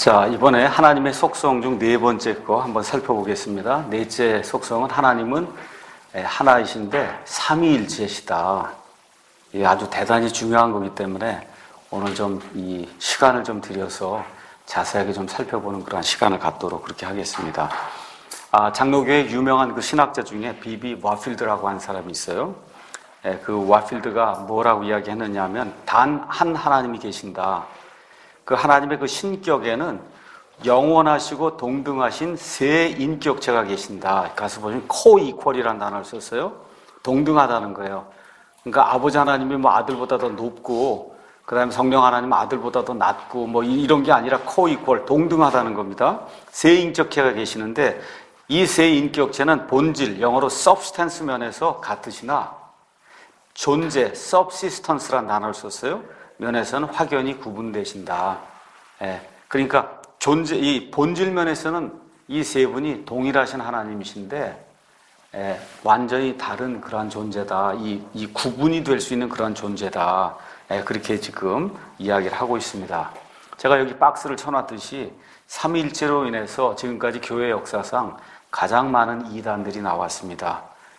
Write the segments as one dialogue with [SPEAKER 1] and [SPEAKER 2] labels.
[SPEAKER 1] 자, 이번에 하나님의 속성 중 네 번째 거 한번 살펴보겠습니다. 넷째 속성은 하나님은 하나이신데 삼위일체시다. 이게 아주 대단히 중요한 거기 때문에 오늘 좀 이 시간을 좀 들여서 자세하게 좀 살펴보는 그런 시간을 갖도록 그렇게 하겠습니다. 장로교의 유명한 그 신학자 중에 B.B. 와필드라고 하는 사람이 있어요. 그 와필드가 뭐라고 이야기했느냐 하면 단 한 하나님이 계신다. 그 하나님의 그 신격에는 영원하시고 동등하신 세 인격체가 계신다. 가서 보시면 co-equal이라는 단어를 썼어요. 동등하다는 거예요. 그러니까 아버지 하나님이 뭐 아들보다 더 높고 그 다음에 성령 하나님은 아들보다 더 낮고 뭐 이런 게 아니라 co-equal, 동등하다는 겁니다. 세 인격체가 계시는데 이 세 인격체는 본질, 영어로 substance 면에서 같으시나 존재, subsistence라는 단어를 썼어요. 면에서는 확연히 구분되신다. 그러니까 존재, 이 본질 면에서는 이 세 분이 동일하신 하나님이신데 완전히 다른 그러한 존재다. 이 구분이 될 수 있는 그런 존재다. 그렇게 지금 이야기를 하고 있습니다. 제가 여기 박스를 쳐놨듯이 삼위일체로 인해서 지금까지 교회 역사상 가장 많은 이단들이 나왔습니다.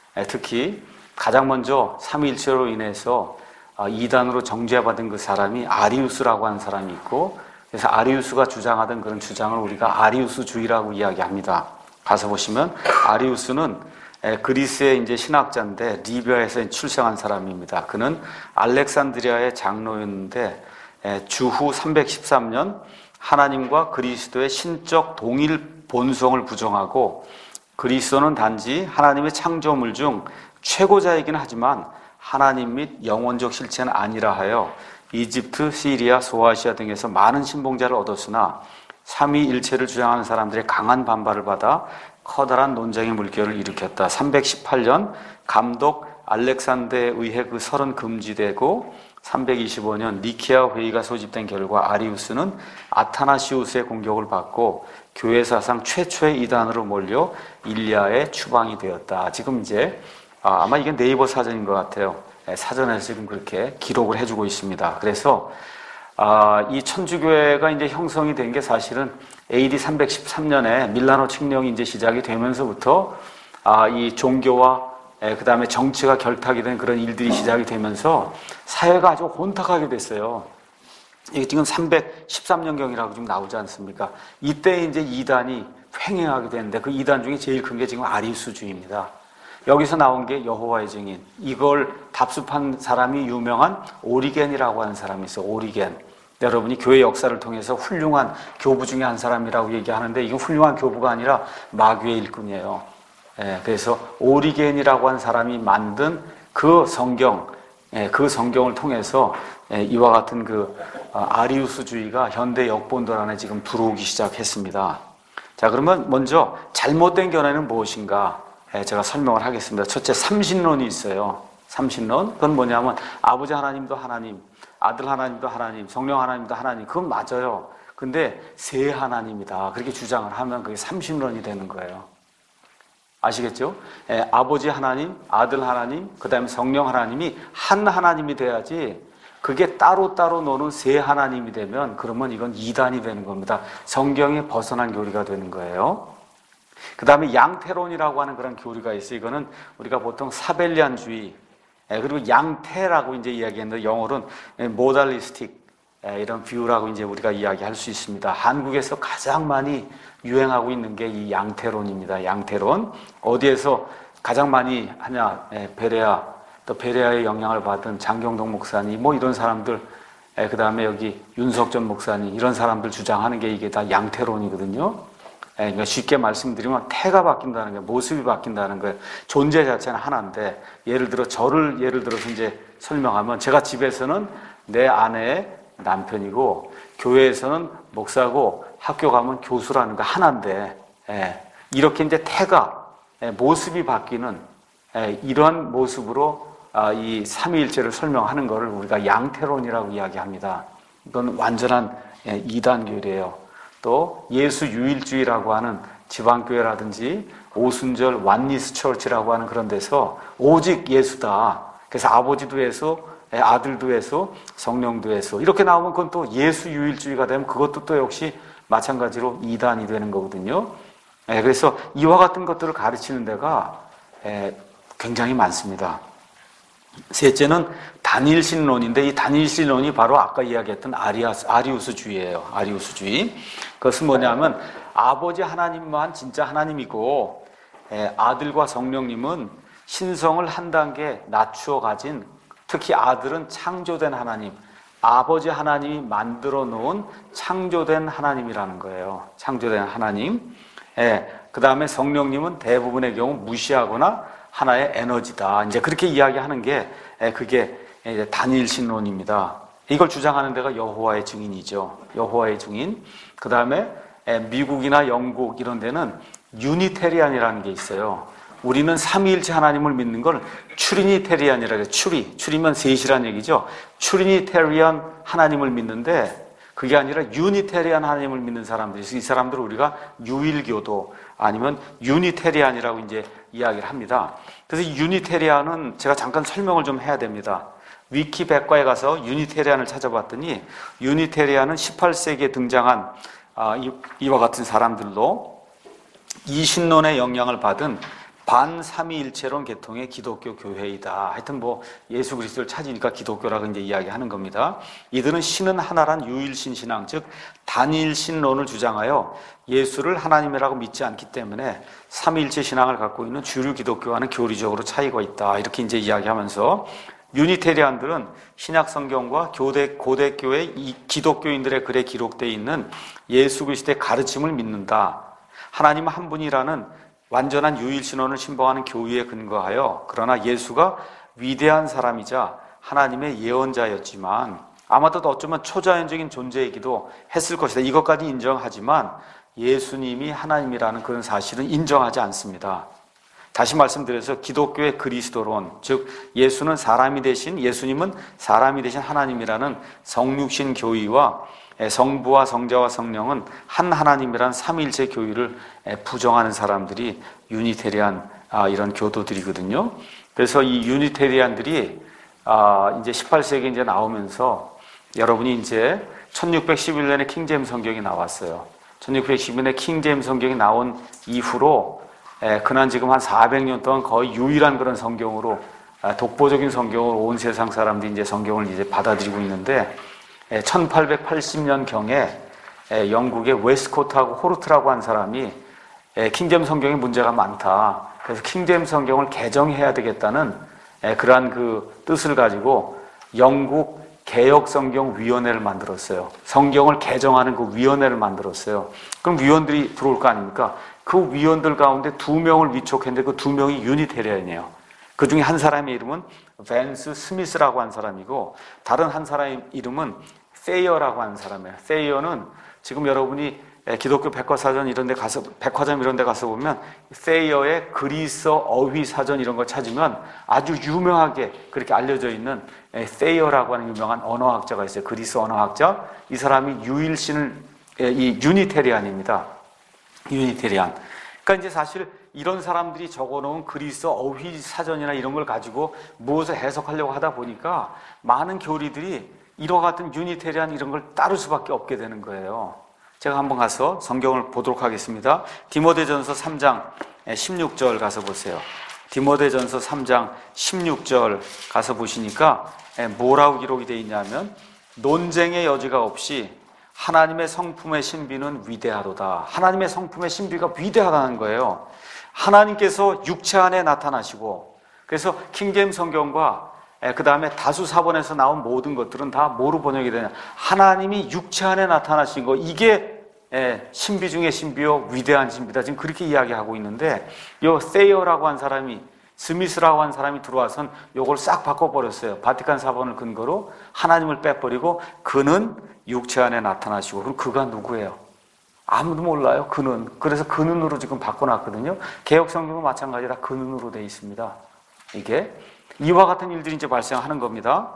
[SPEAKER 1] 특히 가장 먼저 삼위일체로 인해서 이단으로 정죄받은 그 사람이 아리우스라고 하는 사람이 있고, 그래서 아리우스가 주장하던 그런 주장을 우리가 아리우스주의라고 이야기합니다. 가서 보시면 아리우스는 그리스의 이제 신학자인데 리비아에서 출생한 사람입니다. 그는 알렉산드리아의 장로였는데 주후 313년 하나님과 그리스도의 신적 동일 본성을 부정하고 그리스도는 단지 하나님의 창조물 중 최고자이긴 하지만 하나님 및 영원적 실체는 아니라 하여 이집트, 시리아, 소아시아 등에서 많은 신봉자를 얻었으나 삼위일체를 주장하는 사람들의 강한 반발을 받아 커다란 논쟁의 물결을 일으켰다. 318년 감독 알렉산더에 의해 그 설은 금지되고 325년 니케아 회의가 소집된 결과 아리우스는 아타나시우스의 공격을 받고 교회 사상 최초의 이단으로 몰려 일리아에 추방이 되었다. 지금 이제 아마 이게 네이버 사전인 것 같아요. 사전에서 지금 그렇게 기록을 해주고 있습니다. 그래서 이 천주교회가 이제 형성이 된 게 사실은 AD 313년에 밀라노 칙령이 이제 시작이 되면서부터 이 종교와 그 다음에 정치가 결탁이 된 그런 일들이 시작이 되면서 사회가 아주 혼탁하게 됐어요. 이게 지금 313년경이라고 지금 나오지 않습니까? 이때 이제 이단이 횡행하게 되는데 그 이단 중에 제일 큰 게 지금 아리우스주의입니다. 여기서 나온 게 여호와의 증인. 이걸 답습한 사람이 유명한 오리겐이라고 하는 사람이 있어요. 오리겐. 여러분이 교회 역사를 통해서 훌륭한 교부 중에 한 사람이라고 얘기하는데 이건 훌륭한 교부가 아니라 마귀의 일꾼이에요. 그래서 오리겐이라고 하는 사람이 만든 그 성경, 그 성경을 통해서 이와 같은 그 아리우스주의가 현대 역본들 안에 지금 들어오기 시작했습니다. 자, 그러면 먼저 잘못된 견해는 무엇인가? 제가 설명을 하겠습니다. 첫째, 삼신론이 있어요. 삼신론. 그건 뭐냐면 아버지 하나님도 하나님, 아들 하나님도 하나님, 성령 하나님도 하나님. 그건 맞아요. 근데 세 하나님이다. 그렇게 주장을 하면 그게 삼신론이 되는 거예요. 아시겠죠? 아버지 하나님, 아들 하나님, 그 다음에 성령 하나님이 한 하나님이 돼야지 그게 따로따로 노는 세 하나님이 되면 그러면 이건 이단이 되는 겁니다. 성경에 벗어난 교리가 되는 거예요. 그 다음에 양태론이라고 하는 그런 교리가 있어요. 이거는 우리가 보통 사벨리안주의, 그리고 양태라고 이제 이야기했는데 영어로는 모달리스틱, 이런 뷰라고 이제 우리가 이야기할 수 있습니다. 한국에서 가장 많이 유행하고 있는 게 이 양태론입니다. 양태론. 어디에서 가장 많이 하냐? 베레아, 또 베레아의 영향을 받은 장경동 목사님, 뭐 이런 사람들, 그 다음에 여기 윤석전 목사님, 이런 사람들 주장하는 게 이게 다 양태론이거든요. 그러니까 쉽게 말씀드리면 태가 바뀐다는 거예요. 모습이 바뀐다는 거예요. 존재 자체는 하나인데 예를 들어 저를 예를 들어서 이제 설명하면 제가 집에서는 내 아내의 남편이고 교회에서는 목사고 학교 가면 교수라는 거 하나인데 이렇게 이제 태가 모습이 바뀌는 이러한 모습으로 이 삼위일체를 설명하는 것을 우리가 양태론이라고 이야기합니다. 이건 완전한 이단교리예요. 또 예수 유일주의라고 하는 지방교회라든지 오순절 완니스 처치라고 하는 그런 데서 오직 예수다. 그래서 아버지도 예수, 아들도 예수, 성령도 예수 이렇게 나오면 그건 또 예수 유일주의가 되면 그것도 또 역시 마찬가지로 이단이 되는 거거든요. 그래서 이와 같은 것들을 가르치는 데가 굉장히 많습니다. 셋째는 단일신론인데, 이 단일신론이 바로 아까 이야기했던 아리우스주의예요. 아리우스주의. 그것은 뭐냐면 아버지 하나님만 진짜 하나님이고 아들과 성령님은 신성을 한 단계 낮추어 가진, 특히 아들은 창조된 하나님, 아버지 하나님이 만들어 놓은 창조된 하나님이라는 거예요. 창조된 하나님. 그 다음에 성령님은 대부분의 경우 무시하거나 하나의 에너지다. 이제 그렇게 이야기하는 게 그게 단일신론입니다. 이걸 주장하는 데가 여호와의 증인이죠. 여호와의 증인. 그 다음에 미국이나 영국 이런 데는 유니테리안이라는 게 있어요. 우리는 삼위일체 하나님을 믿는 걸 추리니테리안이라고 해요. 추리면 셋이란 얘기죠. 추리니테리안 하나님을 믿는데 그게 아니라 유니테리안 하나님을 믿는 사람들이 있어요. 이 사람들을 우리가 유일교도 아니면 유니테리안이라고 이제 이야기를 합니다. 그래서 유니테리안은 제가 잠깐 설명을 좀 해야 됩니다. 위키 백과에 가서 유니테리안을 찾아봤더니 유니테리안은 18세기에 등장한 이와 같은 사람들로 이신론의 영향을 받은 반삼위일체론 계통의 기독교 교회이다. 하여튼 뭐 예수 그리스도를 찾으니까 기독교라고 이제 이야기하는 겁니다. 이들은 신은 하나란 유일신 신앙, 즉 단일신론을 주장하여 예수를 하나님이라고 믿지 않기 때문에 삼위일체 신앙을 갖고 있는 주류 기독교와는 교리적으로 차이가 있다. 이렇게 이제 이야기하면서 유니테리안들은 신약 성경과 고대교회 이 기독교인들의 글에 기록되어 있는 예수 그리스도의 가르침을 믿는다. 하나님 한 분이라는 완전한 유일신론을 신봉하는 교리에 근거하여, 그러나 예수가 위대한 사람이자 하나님의 예언자였지만 아마도 어쩌면 초자연적인 존재이기도 했을 것이다. 이것까지 인정하지만 예수님이 하나님이라는 그런 사실은 인정하지 않습니다. 다시 말씀드려서 기독교의 그리스도론, 즉 예수님은 사람이 되신 하나님이라는 성육신 교의와 성부와 성자와 성령은 한 하나님이란 삼위일체 교의를 부정하는 사람들이 유니테리안 이런 교도들이거든요. 그래서 이 유니테리안들이 이제 18세기에 이제 나오면서 여러분이 이제 1611년에 킹제임스 성경이 나왔어요. 1611년에 킹제임스 성경이 나온 이후로 그난 지금 한 400년 동안 거의 유일한 그런 성경으로, 독보적인 성경으로 온 세상 사람들이 이제 성경을 이제 받아들이고 있는데, 1880년경에 영국의 웨스코트하고 호르트라고 한 사람이 킹제임스 성경에 문제가 많다. 그래서 킹제임스 성경을 개정해야 되겠다는 그러한 그 뜻을 가지고 영국 개혁성경위원회를 만들었어요. 성경을 개정하는 그 위원회를 만들었어요. 그럼 위원들이 들어올 거 아닙니까? 그 위원들 가운데 2명을 위촉했는데 그 2명이 유니테리안이에요. 그 중에 한 사람의 이름은 벤스 스미스라고 한 사람이고, 다른 한 사람의 이름은 세이어라고 하는 사람이에요. 세이어는 지금 여러분이 기독교 백과사전 이런 데 가서, 백화점 이런 데 가서 보면 세이어의 그리스어 어휘 사전 이런 거 찾으면 아주 유명하게 그렇게 알려져 있는 세이어라고 하는 유명한 언어학자가 있어요. 그리스 언어학자. 이 사람이 이 유니테리안입니다. 유니테리안. 그러니까 이제 사실 이런 사람들이 적어놓은 그리스어 어휘 사전이나 이런 걸 가지고 무엇을 해석하려고 하다 보니까 많은 교리들이 이와 같은 유니테리안 이런 걸 따를 수밖에 없게 되는 거예요. 제가 한번 가서 성경을 보도록 하겠습니다. 디모데전서 3장 16절 가서 보세요. 디모데전서 3장 16절 가서 보시니까 뭐라고 기록이 되어 있냐면, 논쟁의 여지가 없이 하나님의 성품의 신비는 위대하도다. 하나님의 성품의 신비가 위대하다는 거예요. 하나님께서 육체 안에 나타나시고, 그래서 킹제임스 성경과 그 다음에 다수사본에서 나온 모든 것들은 다 뭐로 번역이 되냐, 하나님이 육체 안에 나타나신 거, 이게 신비 중에 신비요 위대한 신비다. 지금 그렇게 이야기하고 있는데, 요 세이어라고 한 사람이, 스미스라고 한 사람이 들어와선 요걸 싹 바꿔버렸어요. 바티칸 사본을 근거로 하나님을 빼버리고 그는 육체 안에 나타나시고. 그럼 그가 누구예요? 아무도 몰라요. 그는. 그래서 그는으로 지금 바꿔놨거든요. 개혁성경은 마찬가지라 그는으로 되어 있습니다. 이게 이와 같은 일들이 이제 발생하는 겁니다.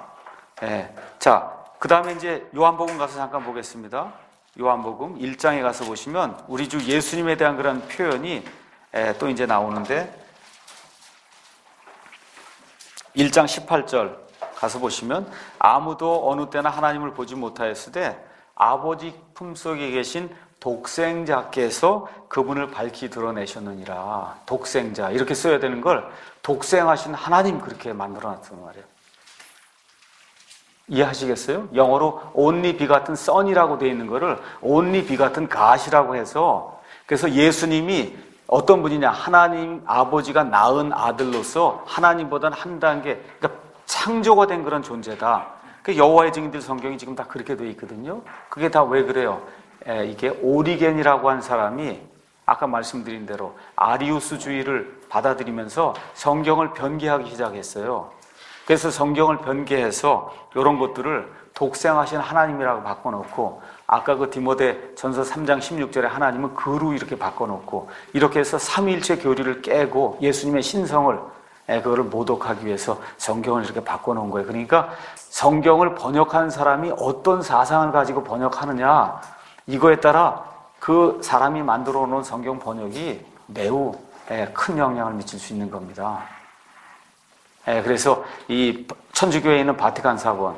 [SPEAKER 1] 자, 그 다음에 이제 요한복음 가서 잠깐 보겠습니다. 요한복음 1장에 가서 보시면 우리 주 예수님에 대한 그런 표현이 또 이제 나오는데, 1장 18절 가서 보시면, 아무도 어느 때나 하나님을 보지 못하였으되 아버지 품속에 계신 독생자께서 그분을 밝히 드러내셨느니라. 독생자 이렇게 써야 되는 걸 독생하신 하나님 그렇게 만들어놨단 말이에요. 이해하시겠어요? 영어로 only begotten son이라고 되어 있는 거를 only begotten God이라고 해서, 그래서 예수님이 어떤 분이냐, 하나님 아버지가 낳은 아들로서 하나님보다는 한 단계, 그러니까 창조가 된 그런 존재다. 그 여호와의 증인들 성경이 지금 다 그렇게 되어 있거든요. 그게 다 왜 그래요? 이게 오리겐이라고 한 사람이 아까 말씀드린 대로 아리우스주의를 받아들이면서 성경을 변개하기 시작했어요. 그래서 성경을 변개해서 이런 것들을 독생하신 하나님이라고 바꿔놓고, 아까 그 디모데 전서 3장 16절에 하나님은 그로 이렇게 바꿔놓고, 이렇게 해서 삼위일체 교리를 깨고 예수님의 신성을 그거를 모독하기 위해서 성경을 이렇게 바꿔놓은 거예요. 그러니까 성경을 번역한 사람이 어떤 사상을 가지고 번역하느냐, 이거에 따라 그 사람이 만들어 놓은 성경 번역이 매우 큰 영향을 미칠 수 있는 겁니다. 그래서 이 천주교에 있는 바티칸 사본,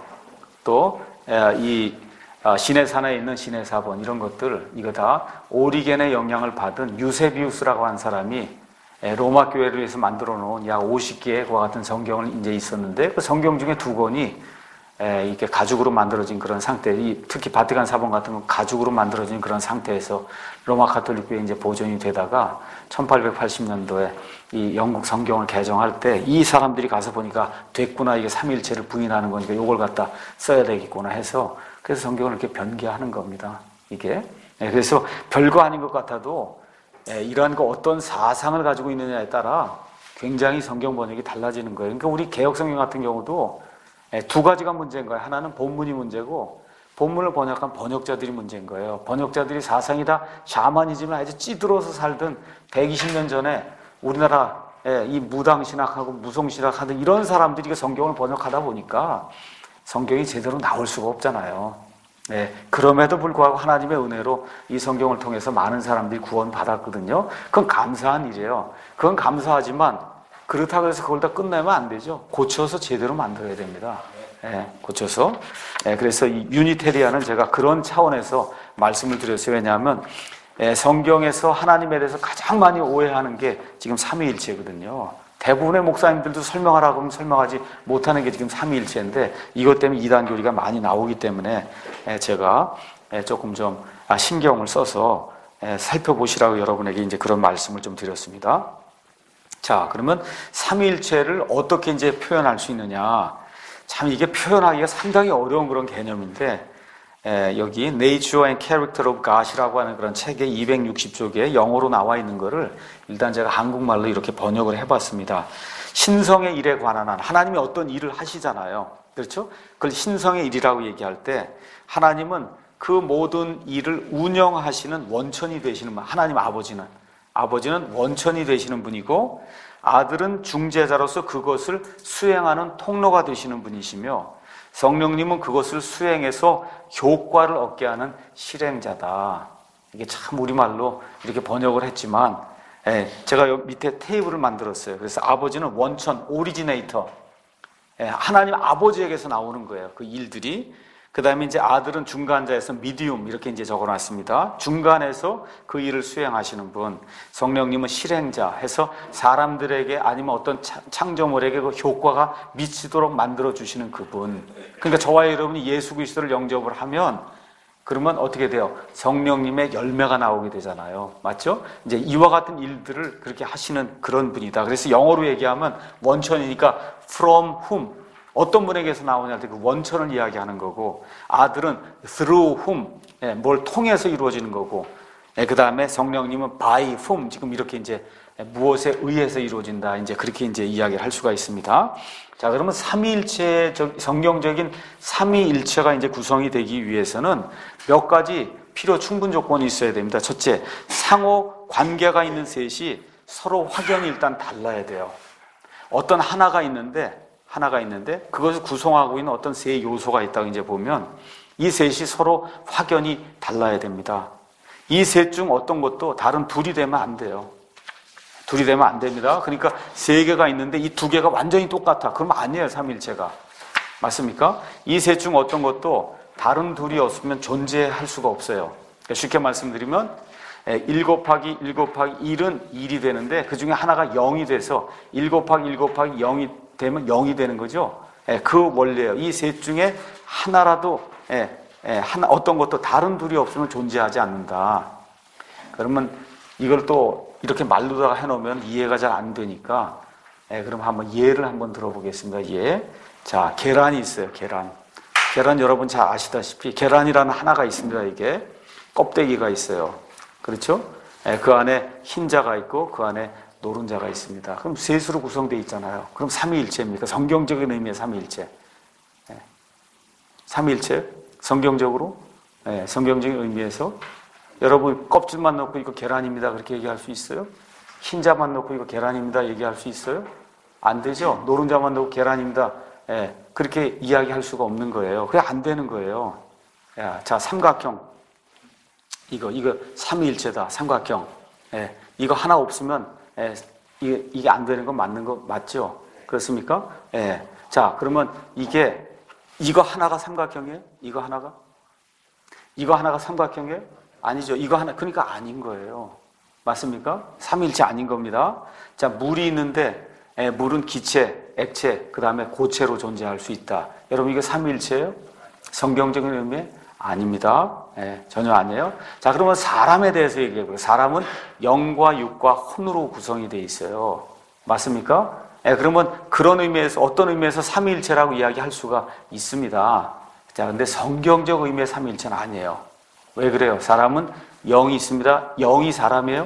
[SPEAKER 1] 또 이 시내산에 있는 시내사본, 이런 것들, 이거 다 오리겐의 영향을 받은 유세비우스라고 한 사람이 로마 교회를 위해서 만들어 놓은 약 50개의 그와 같은 성경을 이제 있었는데, 그 성경 중에 2권이 이렇게 가죽으로 만들어진 그런 상태, 특히 바티칸 사본 같은 건 가죽으로 만들어진 그런 상태에서 로마 가톨릭교에 이제 보존이 되다가 1880년도에 이 영국 성경을 개정할 때 이 사람들이 가서 보니까 됐구나, 이게 삼위일체를 부인하는 거니까 이걸 갖다 써야 되겠구나 해서, 그래서 성경을 이렇게 변개하는 겁니다. 이게 그래서 별거 아닌 것 같아도 이러한 거 어떤 사상을 가지고 있느냐에 따라 굉장히 성경 번역이 달라지는 거예요. 그러니까 우리 개역 성경 같은 경우도 2가지가 문제인 거예요. 하나는 본문이 문제고, 본문을 번역한 번역자들이 문제인 거예요. 번역자들이 사상이 다 샤머니즘을 아주 찌들어서 살던 120년 전에 우리나라 이 무당신학하고 무속신학하던 이런 사람들이 성경을 번역하다 보니까 성경이 제대로 나올 수가 없잖아요. 그럼에도 불구하고 하나님의 은혜로 이 성경을 통해서 많은 사람들이 구원받았거든요. 그건 감사한 일이에요. 그건 감사하지만 그렇다고 해서 그걸 다 끝내면 안 되죠. 고쳐서 제대로 만들어야 됩니다. 고쳐서. 그래서 이 유니테리아는 제가 그런 차원에서 말씀을 드렸어요. 왜냐하면 성경에서 하나님에 대해서 가장 많이 오해하는 게 지금 삼위일체거든요. 대부분의 목사님들도 설명하라고 하면 설명하지 못하는 게 지금 삼위일체인데, 이것 때문에 이단 교리가 많이 나오기 때문에 제가 조금 좀 신경을 써서 살펴보시라고 여러분에게 이제 그런 말씀을 좀 드렸습니다. 자, 그러면 삼위일체를 어떻게 이제 표현할 수 있느냐? 참 이게 표현하기가 상당히 어려운 그런 개념인데, 여기 Nature and Character of God이라고 하는 그런 책의 260쪽에 영어로 나와 있는 거를 일단 제가 한국말로 이렇게 번역을 해봤습니다. 신성의 일에 관한 한, 하나님이 어떤 일을 하시잖아요. 그렇죠? 그걸 신성의 일이라고 얘기할 때 하나님은 그 모든 일을 운영하시는 원천이 되시는 분, 하나님 아버지는 원천이 되시는 분이고, 아들은 중재자로서 그것을 수행하는 통로가 되시는 분이시며, 성령님은 그것을 수행해서 효과를 얻게 하는 실행자다. 이게 참 우리말로 이렇게 번역을 했지만, 제가 여기 밑에 테이블을 만들었어요. 그래서 아버지는 원천, 오리지네이터, 하나님 아버지에게서 나오는 거예요. 그 일들이. 그 다음에 이제 아들은 중간자에서 미디움, 이렇게 이제 적어놨습니다. 중간에서 그 일을 수행하시는 분. 성령님은 실행자 해서 사람들에게 아니면 어떤 창조물에게 그 효과가 미치도록 만들어주시는 그분. 그러니까 저와 여러분이 예수 그리스도를 영접을 하면, 그러면 어떻게 돼요? 성령님의 열매가 나오게 되잖아요. 맞죠? 이제 이와 같은 일들을 그렇게 하시는 그런 분이다. 그래서 영어로 얘기하면 원천이니까 from whom, 어떤 분에게서 나오냐 할 때 그 원천을 이야기하는 거고, 아들은 through whom, 뭘 통해서 이루어지는 거고, 그 다음에 성령님은 by whom, 지금 이렇게 이제 무엇에 의해서 이루어진다, 이제 그렇게 이제 이야기를 할 수가 있습니다. 자, 그러면 삼위일체, 성경적인 삼위일체가 이제 구성이 되기 위해서는 몇 가지 필요 충분 조건이 있어야 됩니다. 첫째, 상호 관계가 있는 셋이 서로 확연히 일단 달라야 돼요. 어떤 하나가 있는데 그것을 구성하고 있는 어떤 세 요소가 있다고 이제 보면 이 셋이 서로 확연히 달라야 됩니다. 이 셋 중 어떤 것도 다른 둘이 되면 안 돼요. 둘이 되면 안 됩니다. 그러니까 세 개가 있는데 이 두 개가 완전히 똑같아. 그러면 아니에요, 삼위일체가. 맞습니까? 이 셋 중 어떤 것도 다른 둘이 없으면 존재할 수가 없어요. 쉽게 말씀드리면 1 곱하기 1 곱하기 1은 1이 되는데 그 중에 하나가 0이 돼서 1 곱하기 1 곱하기 0이 되면 0이 되는 거죠. 그 원리예요. 이 셋 중에 하나라도 어떤 것도 다른 둘이 없으면 존재하지 않는다. 그러면 이걸 또 이렇게 말로다가 해놓으면 이해가 잘 안 되니까 그럼 한번 예를 한번 들어보겠습니다. 예. 자, 계란이 있어요. 계란 여러분 잘 아시다시피 계란이라는 하나가 있습니다. 이게 껍데기가 있어요. 그렇죠? 그 안에 흰자가 있고 그 안에 노른자가 있습니다. 그럼 셋으로 구성되어 있잖아요. 그럼 삼위일체입니까? 성경적인 의미의 삼위일체. 삼위일체? 성경적으로? 성경적인 의미에서 여러분 껍질만 넣고 이거 계란입니다. 그렇게 얘기할 수 있어요? 흰자만 넣고 이거 계란입니다. 얘기할 수 있어요? 안 되죠? 노른자만 넣고 계란입니다. 그렇게 이야기할 수가 없는 거예요. 그게 안 되는 거예요. 자, 삼각형. 이거 삼위일체다. 삼각형. 이거 하나 없으면 이게 안 되는 건 맞는 거 맞죠? 그렇습니까? 자, 그러면 이거 하나가 삼각형이에요? 이거 하나가 삼각형이에요? 아니죠. 이거 하나, 그러니까 아닌 거예요. 맞습니까? 삼위일체 아닌 겁니다. 자, 물이 있는데 물은 기체, 액체, 그 다음에 고체로 존재할 수 있다. 여러분 이거 삼위일체예요? 성경적인 의미? 아닙니다. 전혀 아니에요. 자, 그러면 사람에 대해서 얘기해볼게요. 사람은 영과 육과 혼으로 구성이 되어 있어요. 맞습니까? 그러면 그런 의미에서 어떤 의미에서 삼위일체라고 이야기할 수가 있습니다. 자, 근데 성경적 의미의 삼위일체는 아니에요. 왜 그래요? 사람은 영이 있습니다. 영이 사람이에요?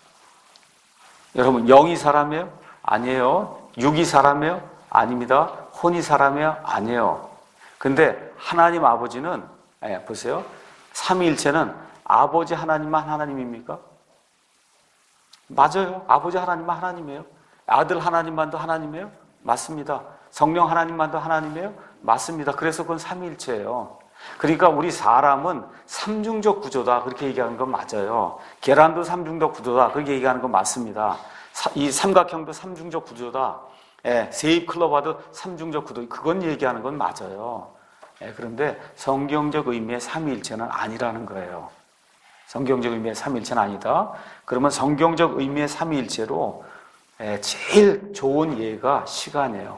[SPEAKER 1] 여러분 영이 사람이에요? 아니에요. 육이 사람이에요? 아닙니다. 혼이 사람이에요? 아니에요. 근데 하나님 아버지는 보세요. 삼위일체는 아버지 하나님만 하나님입니까? 맞아요. 아버지 하나님만 하나님이에요. 아들 하나님만도 하나님이에요? 맞습니다. 성령 하나님만도 하나님이에요? 맞습니다. 그래서 그건 삼위일체예요. 그러니까 우리 사람은 삼중적 구조다 그렇게 얘기하는 건 맞아요. 계란도 삼중적 구조다 그렇게 얘기하는 건 맞습니다. 이 삼각형도 삼중적 구조다. 세입클로바도 삼중적 구조, 그건 얘기하는 건 맞아요. 그런데 성경적 의미의 삼위일체는 아니라는 거예요. 성경적 의미의 삼위일체는 아니다. 그러면 성경적 의미의 삼위일체로 제일 좋은 예가 시간이에요.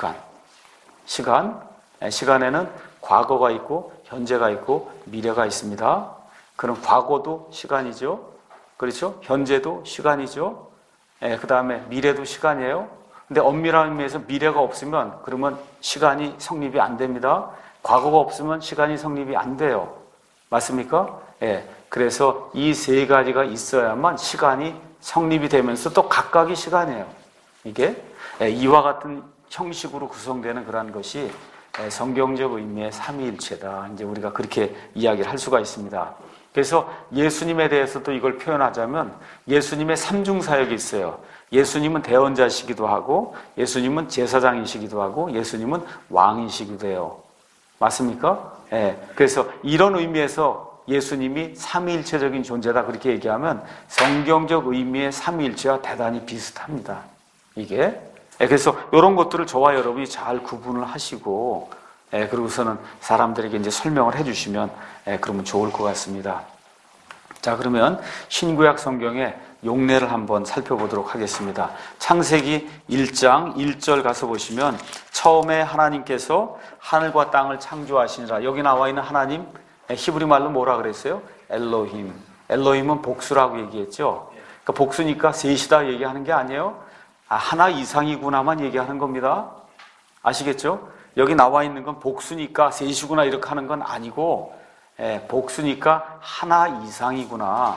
[SPEAKER 1] 시간에는 과거가 있고 현재가 있고 미래가 있습니다. 그럼 과거도 시간이죠. 그렇죠? 현재도 시간이죠. 그 다음에 미래도 시간이에요. 근데 엄밀한 의미에서 미래가 없으면 그러면 시간이 성립이 안 됩니다. 과거가 없으면 시간이 성립이 안 돼요. 맞습니까? 그래서 이 세 가지가 있어야만 시간이 성립이 되면서 또 각각이 시간이에요. 이게 이와 같은 형식으로 구성되는 그런 것이 성경적 의미의 삼위일체다. 이제 우리가 그렇게 이야기를 할 수가 있습니다. 그래서 예수님에 대해서도 이걸 표현하자면 예수님의 삼중사역이 있어요. 예수님은 대언자시기도 하고 예수님은 제사장이시기도 하고 예수님은 왕이시기도 해요. 맞습니까? 그래서 이런 의미에서 예수님이 삼위일체적인 존재다 그렇게 얘기하면 성경적 의미의 삼위일체와 대단히 비슷합니다. 이게 그래서 이런 것들을 저와 여러분이 잘 구분을 하시고 그러고서는 사람들에게 이제 설명을 해주시면 그러면 좋을 것 같습니다. 자, 그러면 신구약 성경의 용례를 한번 살펴보도록 하겠습니다. 창세기 1장 1절 가서 보시면 처음에 하나님께서 하늘과 땅을 창조하시니라. 여기 나와 있는 하나님 히브리 말로 뭐라 그랬어요? 엘로힘. 엘로힘은 복수라고 얘기했죠. 그러니까 복수니까 셋이다 얘기하는 게 아니에요. 하나 이상이구나만 얘기하는 겁니다. 아시겠죠? 여기 나와 있는 건 복수니까 셋이구나 이렇게 하는 건 아니고 복수니까 하나 이상이구나.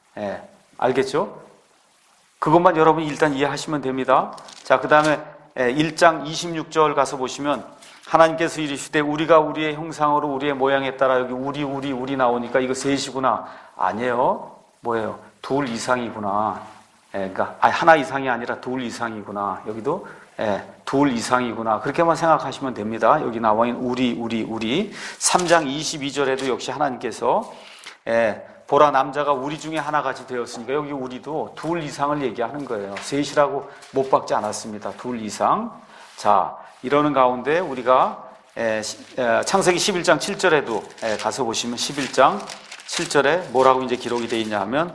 [SPEAKER 1] 알겠죠? 그것만 여러분 일단 이해하시면 됩니다. 자, 그 다음에 1장 26절 가서 보시면 하나님께서 이르시되 우리가 우리의 형상으로 우리의 모양에 따라 여기 우리 나오니까 이거 셋이구나. 아니에요. 뭐예요? 둘 이상이구나. 그러니까 하나 이상이 아니라 둘 이상이구나. 여기도 둘 이상이구나. 그렇게만 생각하시면 됩니다. 여기 나와 있는 우리 3장 22절에도 역시 하나님께서 보라 남자가 우리 중에 하나같이 되었으니까 여기 우리도 둘 이상을 얘기하는 거예요. 셋이라고 못 박지 않았습니다. 둘 이상. 자, 이러는 가운데 우리가 창세기 11장 7절에도 가서 보시면 11장 7절에 뭐라고 이제 기록이 되어 있냐 하면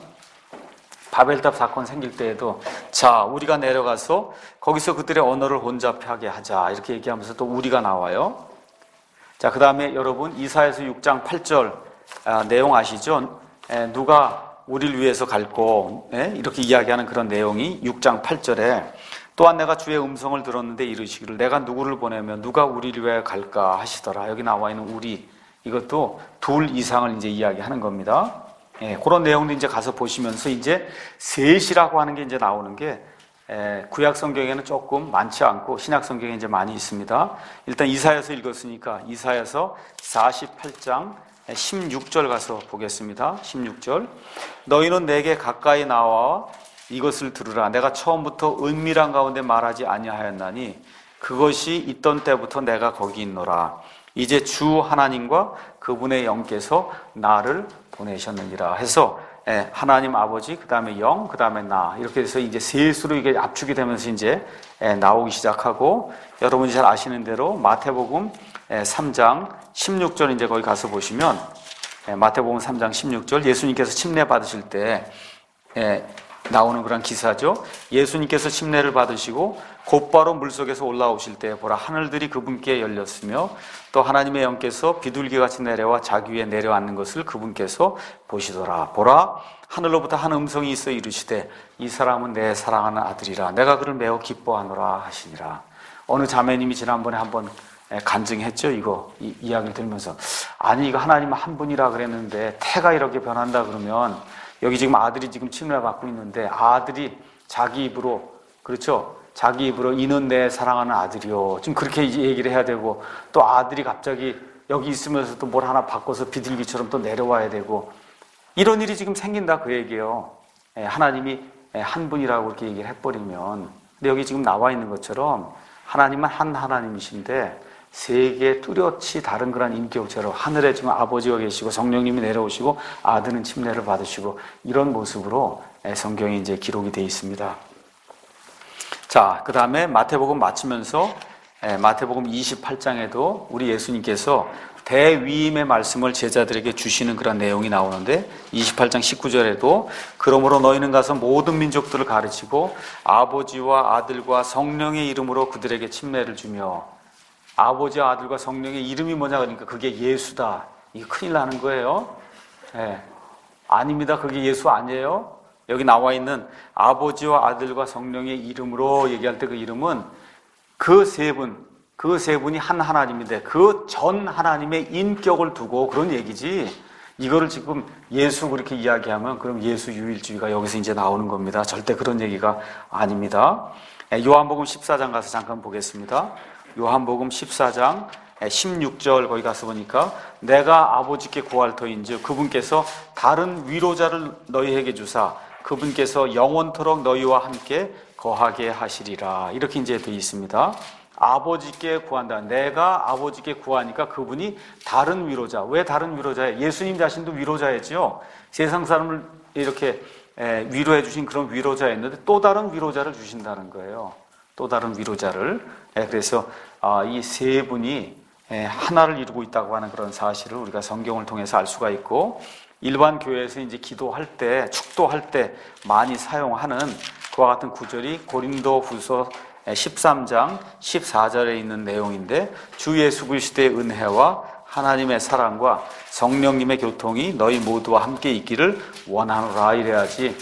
[SPEAKER 1] 바벨탑 사건 생길 때에도 자, 우리가 내려가서 거기서 그들의 언어를 혼잡하게 하자 이렇게 얘기하면서 또 우리가 나와요. 자, 그 다음에 여러분 이사야서 6장 8절 내용 아시죠? 누가 우리를 위해서 갈고 이렇게 이야기하는 그런 내용이 6장 8절에 또한 내가 주의 음성을 들었는데 이르시기를 내가 누구를 보내면 누가 우리를 위해 갈까 하시더라. 여기 나와 있는 우리 이것도 둘 이상을 이제 이야기하는 겁니다. 그런 내용도 이제 가서 보시면서 이제 셋이라고 하는 게 이제 나오는 게 구약 성경에는 조금 많지 않고 신약 성경에 이제 많이 있습니다. 일단 이사야서 읽었으니까 이사야서 48장 16절 가서 보겠습니다. 16절 너희는 내게 가까이 나와 이것을 들으라. 내가 처음부터 은밀한 가운데 말하지 아니하였나니 그것이 있던 때부터 내가 거기 있노라. 이제 주 하나님과 그분의 영께서 나를 보내셨느니라 해서 하나님 아버지, 그 다음에 영, 그 다음에 나 이렇게 해서 이제 셋으로 이게 압축이 되면서 이제 나오기 시작하고 여러분이 잘 아시는 대로 마태복음 3장 16절 이제 거기 가서 보시면 마태복음 3장 16절 예수님께서 침례 받으실 때 나오는 그런 기사죠. 예수님께서 침례를 받으시고 곧바로 물속에서 올라오실 때 보라 하늘들이 그분께 열렸으며 또 하나님의 영께서 비둘기같이 내려와 자기 위에 내려앉는 것을 그분께서 보시더라. 보라 하늘로부터 한 음성이 있어 이르시되 이 사람은 내 사랑하는 아들이라 내가 그를 매우 기뻐하노라 하시니라. 어느 자매님이 지난번에 한번 간증했죠. 이거 이야기를 들으면서 아니 이거 하나님 한 분이라 그랬는데 태가 이렇게 변한다 그러면 여기 지금 아들이 지금 침례를 받고 있는데 아들이 자기 입으로 그렇죠? 자기 입으로 이는 내 사랑하는 아들이요. 지금 그렇게 얘기를 해야 되고 또 아들이 갑자기 여기 있으면서 또 뭘 하나 바꿔서 비둘기처럼 또 내려와야 되고 이런 일이 지금 생긴다 그 얘기예요. 하나님이 한 분이라고 그렇게 얘기를 해버리면 근데 여기 지금 나와 있는 것처럼 하나님은 한 하나님이신데 세계 뚜렷이 다른 그런 인격체로 하늘에 지금 아버지가 계시고 성령님이 내려오시고 아들은 침례를 받으시고 이런 모습으로 성경에 이제 기록이 되어 있습니다. 자, 그 다음에 마태복음 마치면서 마태복음 28장에도 우리 예수님께서 대위임의 말씀을 제자들에게 주시는 그런 내용이 나오는데 28장 19절에도 그러므로 너희는 가서 모든 민족들을 가르치고 아버지와 아들과 성령의 이름으로 그들에게 침례를 주며 아버지와 아들과 성령의 이름이 뭐냐 그러니까 그게 예수다. 이게 큰일 나는 거예요. 아닙니다. 그게 예수 아니에요. 여기 나와 있는 아버지와 아들과 성령의 이름으로 얘기할 때 그 이름은 그 세 분이 한 하나님인데 그 전 하나님의 인격을 두고 그런 얘기지 이거를 지금 예수 그렇게 이야기하면 그럼 예수 유일주의가 여기서 이제 나오는 겁니다. 절대 그런 얘기가 아닙니다. 요한복음 14장 가서 잠깐 보겠습니다. 요한복음 14장 16절 거기 가서 보니까 내가 아버지께 구할 터인즉 그분께서 다른 위로자를 너희에게 주사 그분께서 영원토록 너희와 함께 거하게 하시리라 이렇게 이제 되어 있습니다. 아버지께 구한다. 내가 아버지께 구하니까 그분이 다른 위로자. 왜 다른 위로자예요? 예수님 자신도 위로자였죠. 세상 사람을 이렇게 위로해 주신 그런 위로자였는데 또 다른 위로자를 주신다는 거예요. 또 다른 위로자를. 그래서 이 세 분이 하나를 이루고 있다고 하는 그런 사실을 우리가 성경을 통해서 알 수가 있고 일반 교회에서 이제 기도할 때, 축도할 때 많이 사용하는 그와 같은 구절이 고린도후서 13장 14절에 있는 내용인데 주 예수 그리스도의 은혜와 하나님의 사랑과 성령님의 교통이 너희 모두와 함께 있기를 원하노라 이래야지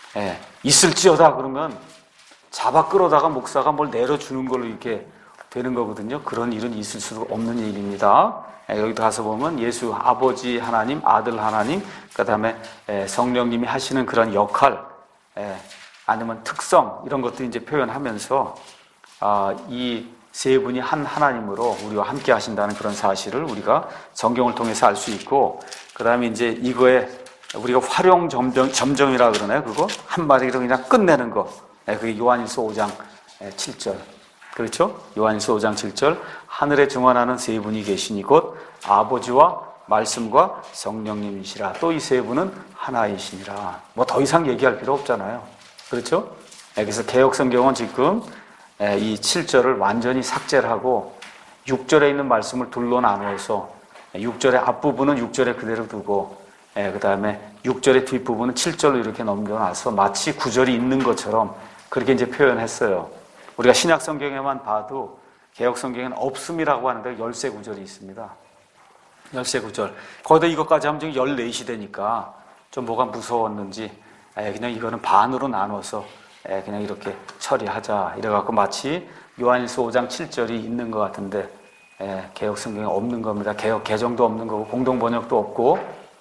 [SPEAKER 1] 있을지어다 그러면 잡아 끌어다가 목사가 뭘 내려주는 걸로 이렇게 되는 거거든요. 그런 일은 있을 수 없는 일입니다. 여기도 가서 보면 예수 아버지 하나님, 아들 하나님, 그 다음에 성령님이 하시는 그런 역할, 아니면 특성 이런 것들 이제 표현하면서 이 세 분이 한 하나님으로 우리와 함께 하신다는 그런 사실을 우리가 성경을 통해서 알 수 있고, 그 다음에 이제 이거에 우리가 활용 점정이라 그러나요? 그거 한마디로 그냥 끝내는 거. 그게 요한일서 5장 7절. 그렇죠? 요한일서 5장 7절. 하늘에 증언하는 세 분이 계시니 곧 아버지와 말씀과 성령님이시라. 또 이 세 분은 하나이시니라. 뭐 더 이상 얘기할 필요 없잖아요. 그렇죠? 그래서 개역 성경은 지금 이 7절을 완전히 삭제를 하고 6절에 있는 말씀을 둘로 나누어서 6절의 앞부분은 6절에 그대로 두고 그 다음에 6절의 뒷부분은 7절로 이렇게 넘겨놔서 마치 9절이 있는 것처럼 그렇게 이제 표현했어요. 우리가 신약 성경에만 봐도 개역 성경에는 없음이라고 하는데 열세 구절이 있습니다. 열세 구절. 거기다 이것까지 하면 지금 14시 되니까 좀 뭐가 무서웠는지 그냥 이거는 반으로 나눠서 그냥 이렇게 처리하자. 이래갖고 마치 요한일서 5장 7절이 있는 것 같은데 개역 성경에 없는 겁니다. 개역 개정도 없는 거고 공동 번역도 없고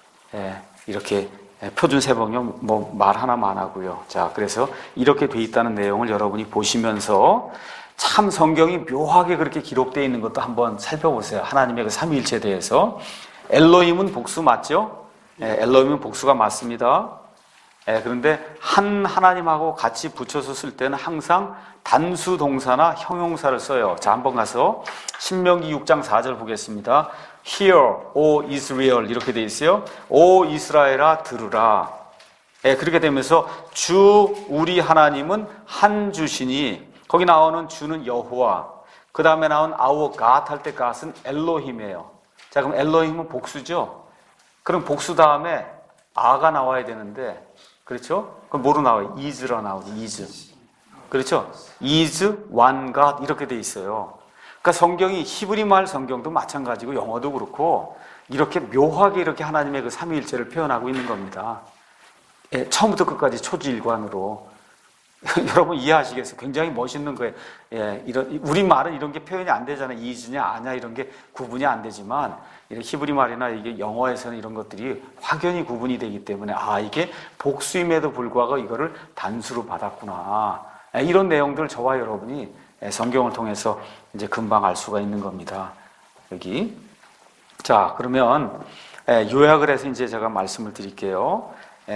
[SPEAKER 1] 이렇게 표준 세번역 뭐 말 하나만 하고요. 자, 그래서 이렇게 돼 있다는 내용을 여러분이 보시면서 참 성경이 묘하게 그렇게 기록되어 있는 것도 한번 살펴보세요. 하나님의 그 삼위일체에 대해서. 엘로힘은 복수 맞죠? 엘로힘은 복수가 맞습니다. 그런데 한 하나님하고 같이 붙여서 쓸 때는 항상 단수 동사나 형용사를 써요. 자, 한번 가서 신명기 6장 4절 보겠습니다. Hear, O Israel 이렇게 돼 있어요. 오 이스라엘아 들으라. 그렇게 되면서 주 우리 하나님은 한 주시니 거기 나오는 주는 여호와, 그 다음에 나온 our God 할 때 God은 엘로힘이에요. 자, 그럼 엘로힘은 복수죠? 그럼 복수 다음에 아가 나와야 되는데, 그렇죠? 그럼 뭐로 나와요? is로 나오죠. is. 그렇죠? is one God 이렇게 돼 있어요. 그러니까 성경이 히브리 말 성경도 마찬가지고 영어도 그렇고 이렇게 묘하게 이렇게 하나님의 그 삼위일체를 표현하고 있는 겁니다. 처음부터 끝까지 초지일관으로. 여러분 이해하시겠어요? 굉장히 멋있는 거예요. 우리 말은 이런 게 표현이 안 되잖아요. 이즈냐 아냐 이런 게 구분이 안 되지만 히브리 말이나 이게 영어에서는 이런 것들이 확연히 구분이 되기 때문에 이게 복수임에도 불구하고 이거를 단수로 받았구나. 이런 내용들을 저와 여러분이 성경을 통해서 이제 금방 알 수가 있는 겁니다. 여기. 자, 그러면 요약을 해서 이제 제가 말씀을 드릴게요.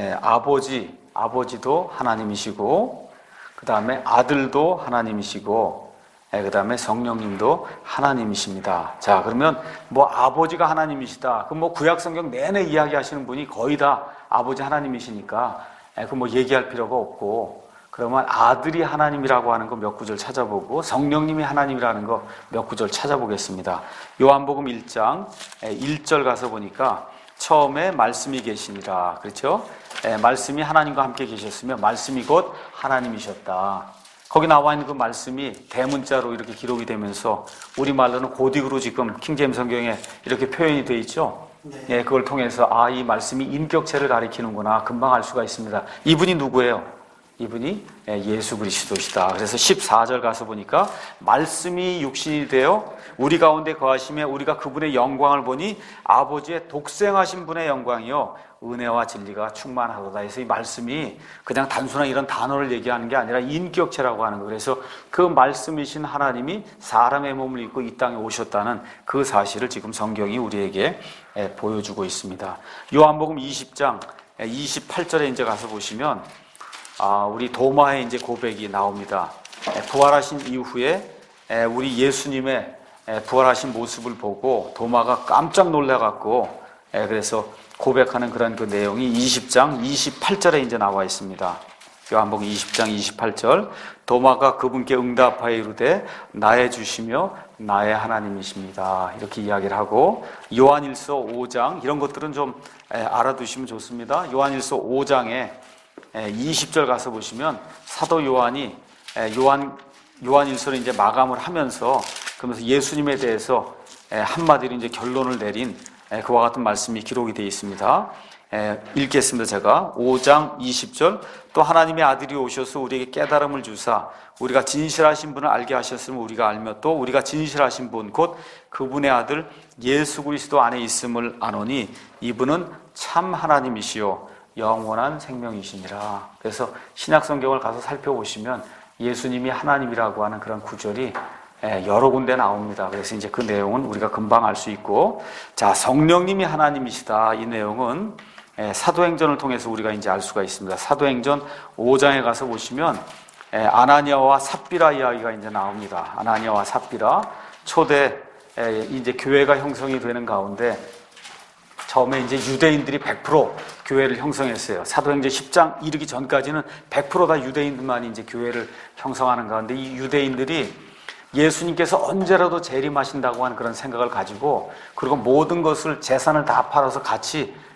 [SPEAKER 1] 아버지도 하나님이시고, 그 다음에 아들도 하나님이시고, 그 다음에 성령님도 하나님이십니다. 자, 그러면 뭐 아버지가 하나님이시다. 그럼 뭐 구약 성경 내내 이야기하시는 분이 거의 다 아버지 하나님이시니까 그 뭐 얘기할 필요가 없고, 그러면 아들이 하나님이라고 하는 거 몇 구절 찾아보고 성령님이 하나님이라는 거 몇 구절 찾아보겠습니다. 요한복음 1장 1절 가서 보니까 처음에 말씀이 계시니라. 그렇죠? 말씀이 하나님과 함께 계셨으며 말씀이 곧 하나님이셨다. 거기 나와 있는 그 말씀이 대문자로 이렇게 기록이 되면서 우리말로는 고딕으로 지금 킹제임스 성경에 이렇게 표현이 되어 있죠. 네. 그걸 통해서 이 말씀이 인격체를 가리키는구나 금방 알 수가 있습니다. 이분이 누구예요? 이분이 예수 그리스도시다. 그래서 14절 가서 보니까 말씀이 육신이 되어 우리 가운데 거하시며 우리가 그분의 영광을 보니 아버지의 독생하신 분의 영광이요 은혜와 진리가 충만하도다. 그래서 이 말씀이 그냥 단순한 이런 단어를 얘기하는 게 아니라 인격체라고 하는 거예요. 그래서 그 말씀이신 하나님이 사람의 몸을 입고 이 땅에 오셨다는 그 사실을 지금 성경이 우리에게 보여주고 있습니다. 요한복음 20장 28절에 이제 가서 보시면 우리 도마의 이제 고백이 나옵니다. 부활하신 이후에 우리 예수님의 부활하신 모습을 보고 도마가 깜짝 놀라갖고 그래서 고백하는 그런 그 내용이 20장 28절에 이제 나와 있습니다. 요한복음 20장 28절 도마가 그분께 응답하여 이르되 나의 주시며 나의 하나님이십니다. 이렇게 이야기를 하고 요한일서 5장 이런 것들은 좀 알아두시면 좋습니다. 요한일서 5장에 20절 가서 보시면 사도 요한이 요한일서를 이제 마감을 하면서 그러면서 예수님에 대해서 한마디로 이제 결론을 내린 그와 같은 말씀이 기록이 되어 있습니다. 읽겠습니다. 제가 5장 20절 또 하나님의 아들이 오셔서 우리에게 깨달음을 주사 우리가 진실하신 분을 알게 하셨으면 우리가 알며 또 우리가 진실하신 분 곧 그분의 아들 예수 그리스도 안에 있음을 아노니 이분은 참 하나님이시요 영원한 생명이시니라. 그래서 신약 성경을 가서 살펴보시면 예수님이 하나님이라고 하는 그런 구절이 여러 군데 나옵니다. 그래서 이제 그 내용은 우리가 금방 알 수 있고, 자, 성령님이 하나님이시다. 이 내용은 사도행전을 통해서 우리가 이제 알 수가 있습니다. 사도행전 5장에 가서 보시면 아나니아와 삽비라 이야기가 이제 나옵니다. 아나니아와 삽비라 초대 이제 교회가 형성이 되는 가운데 처음에 이제 유대인들이 100% 교회를 형성했어요. 사도행전 10장 이르기 전까지는 100% 다 유대인들만 이제 교회를 형성하는 가운데 이 유대인들이 예수님께서 언제라도 재림하신다고 하는 그런 생각을 가지고 그리고 모든 것을 재산을 다 팔아서 같이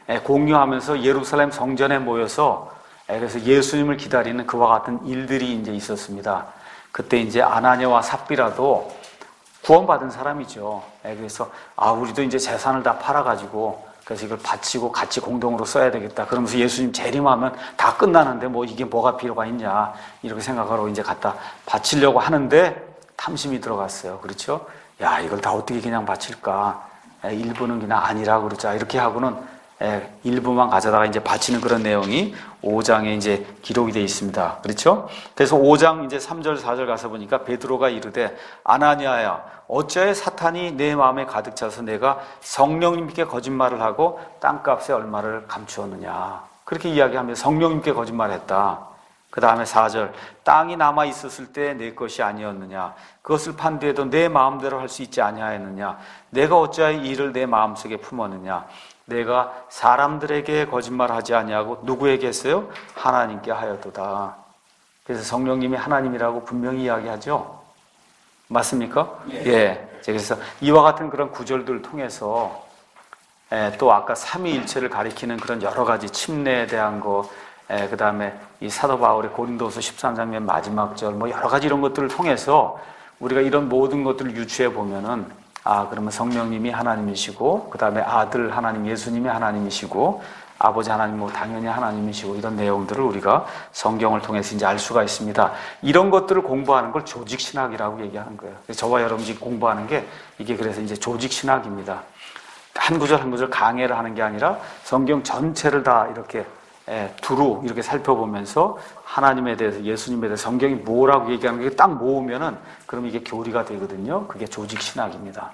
[SPEAKER 1] 공유하면서 예루살렘 성전에 모여서 그래서 예수님을 기다리는 그와 같은 일들이 이제 있었습니다. 그때 이제 아나니아와 삽비라도 구원받은 사람이죠. 그래서 우리도 이제 재산을 다 팔아가지고 그래서 이걸 바치고 같이 공동으로 써야 되겠다. 그러면서 예수님 재림하면 다 끝나는데 뭐 이게 뭐가 필요가 있냐 이렇게 생각하러 이제 갖다 바치려고 하는데 탐심이 들어갔어요. 그렇죠? 야, 이걸 다 어떻게 그냥 바칠까? 일부는 그냥 아니라고 그러자. 이렇게 하고는 일부만 가져다가 이제 바치는 그런 내용이 5장에 이제 기록이 되어 있습니다. 그렇죠? 그래서 5장 이제 3절, 4절 가서 보니까 베드로가 이르되 아나니아야, 어찌하여 사탄이 내 마음에 가득 차서 내가 성령님께 거짓말을 하고 땅값에 얼마를 감추었느냐. 그렇게 이야기하면 성령님께 거짓말했다. 그 다음에 4절, 땅이 남아 있었을 때 내 것이 아니었느냐. 그것을 판 뒤에도 내 마음대로 할 수 있지 아니하였느냐. 내가 어찌하여 이 일을 내 마음속에 품었느냐. 내가 사람들에게 거짓말하지 아니하고 누구에게 했어요? 하나님께 하였도다. 그래서 성령님이 하나님이라고 분명히 이야기하죠. 맞습니까? 예. 그래서 이와 같은 그런 구절들을 통해서 또 아까 삼위일체를 가리키는 그런 여러 가지 침례에 대한 거, 그 다음에 이 사도 바울의 고린도서 13장 맨 마지막 절, 뭐 여러 가지 이런 것들을 통해서 우리가 이런 모든 것들을 유추해 보면은 그러면 성령님이 하나님이시고, 그 다음에 아들 하나님 예수님이 하나님이시고, 아버지 하나님 뭐 당연히 하나님이시고, 이런 내용들을 우리가 성경을 통해서 이제 알 수가 있습니다. 이런 것들을 공부하는 걸 조직신학이라고 얘기하는 거예요. 저와 여러분이 공부하는 게 이게 그래서 이제 조직신학입니다. 한 구절 한 구절 강해를 하는 게 아니라 성경 전체를 다 이렇게 두루 이렇게 살펴보면서 하나님에 대해서, 예수님에 대해서 성경이 뭐라고 얘기하는 게 딱 모으면은 그럼 이게 교리가 되거든요. 그게 조직신학입니다.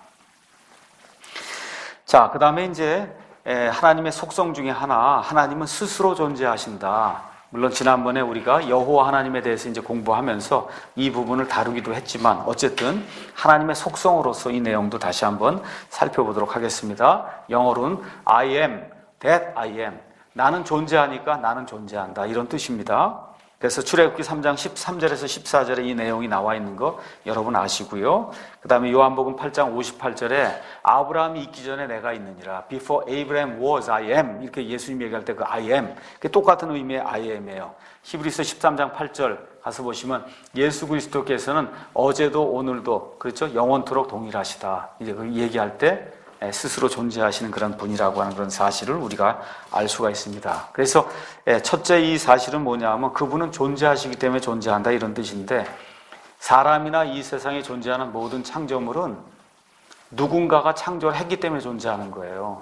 [SPEAKER 1] 자, 그 다음에 이제 하나님의 속성 중에 하나, 하나님은 스스로 존재하신다. 물론 지난번에 우리가 여호와 하나님에 대해서 이제 공부하면서 이 부분을 다루기도 했지만 어쨌든 하나님의 속성으로서 이 내용도 다시 한번 살펴보도록 하겠습니다. 영어로는 I am, that I am. 나는 존재하니까 나는 존재한다. 이런 뜻입니다. 그래서 출애굽기 3장 13절에서 14절에 이 내용이 나와 있는 거 여러분 아시고요. 그 다음에 요한복음 8장 58절에 아브라함이 있기 전에 내가 있느니라. Before Abraham was, I am. 이렇게 예수님이 얘기할 때 그 I am. 그게 똑같은 의미의 I am이에요. 히브리서 13장 8절 가서 보시면 예수 그리스도께서는 어제도 오늘도 그렇죠? 영원토록 동일하시다. 이제 그 얘기할 때 스스로 존재하시는 그런 분이라고 하는 그런 사실을 우리가 알 수가 있습니다. 그래서 첫째 이 사실은 뭐냐면 그분은 존재하시기 때문에 존재한다 이런 뜻인데 사람이나 이 세상에 존재하는 모든 창조물은 누군가가 창조를 했기 때문에 존재하는 거예요.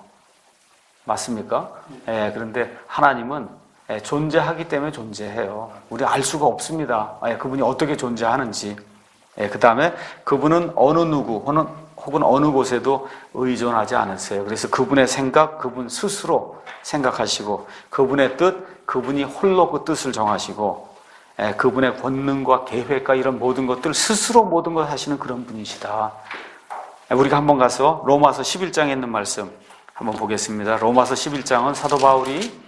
[SPEAKER 1] 맞습니까? 그런데 하나님은 존재하기 때문에 존재해요. 우리 알 수가 없습니다. 그분이 어떻게 존재하는지. 그 다음에 그분은 어느 누구 혹은 어느 곳에도 의존하지 않으세요. 그래서 그분의 생각, 그분 스스로 생각하시고 그분의 뜻, 그분이 홀로 그 뜻을 정하시고 그분의 권능과 계획과 이런 모든 것들 스스로 모든 걸 하시는 그런 분이시다. 우리가 한번 가서 로마서 11장에 있는 말씀 한번 보겠습니다. 로마서 11장은 사도 바울이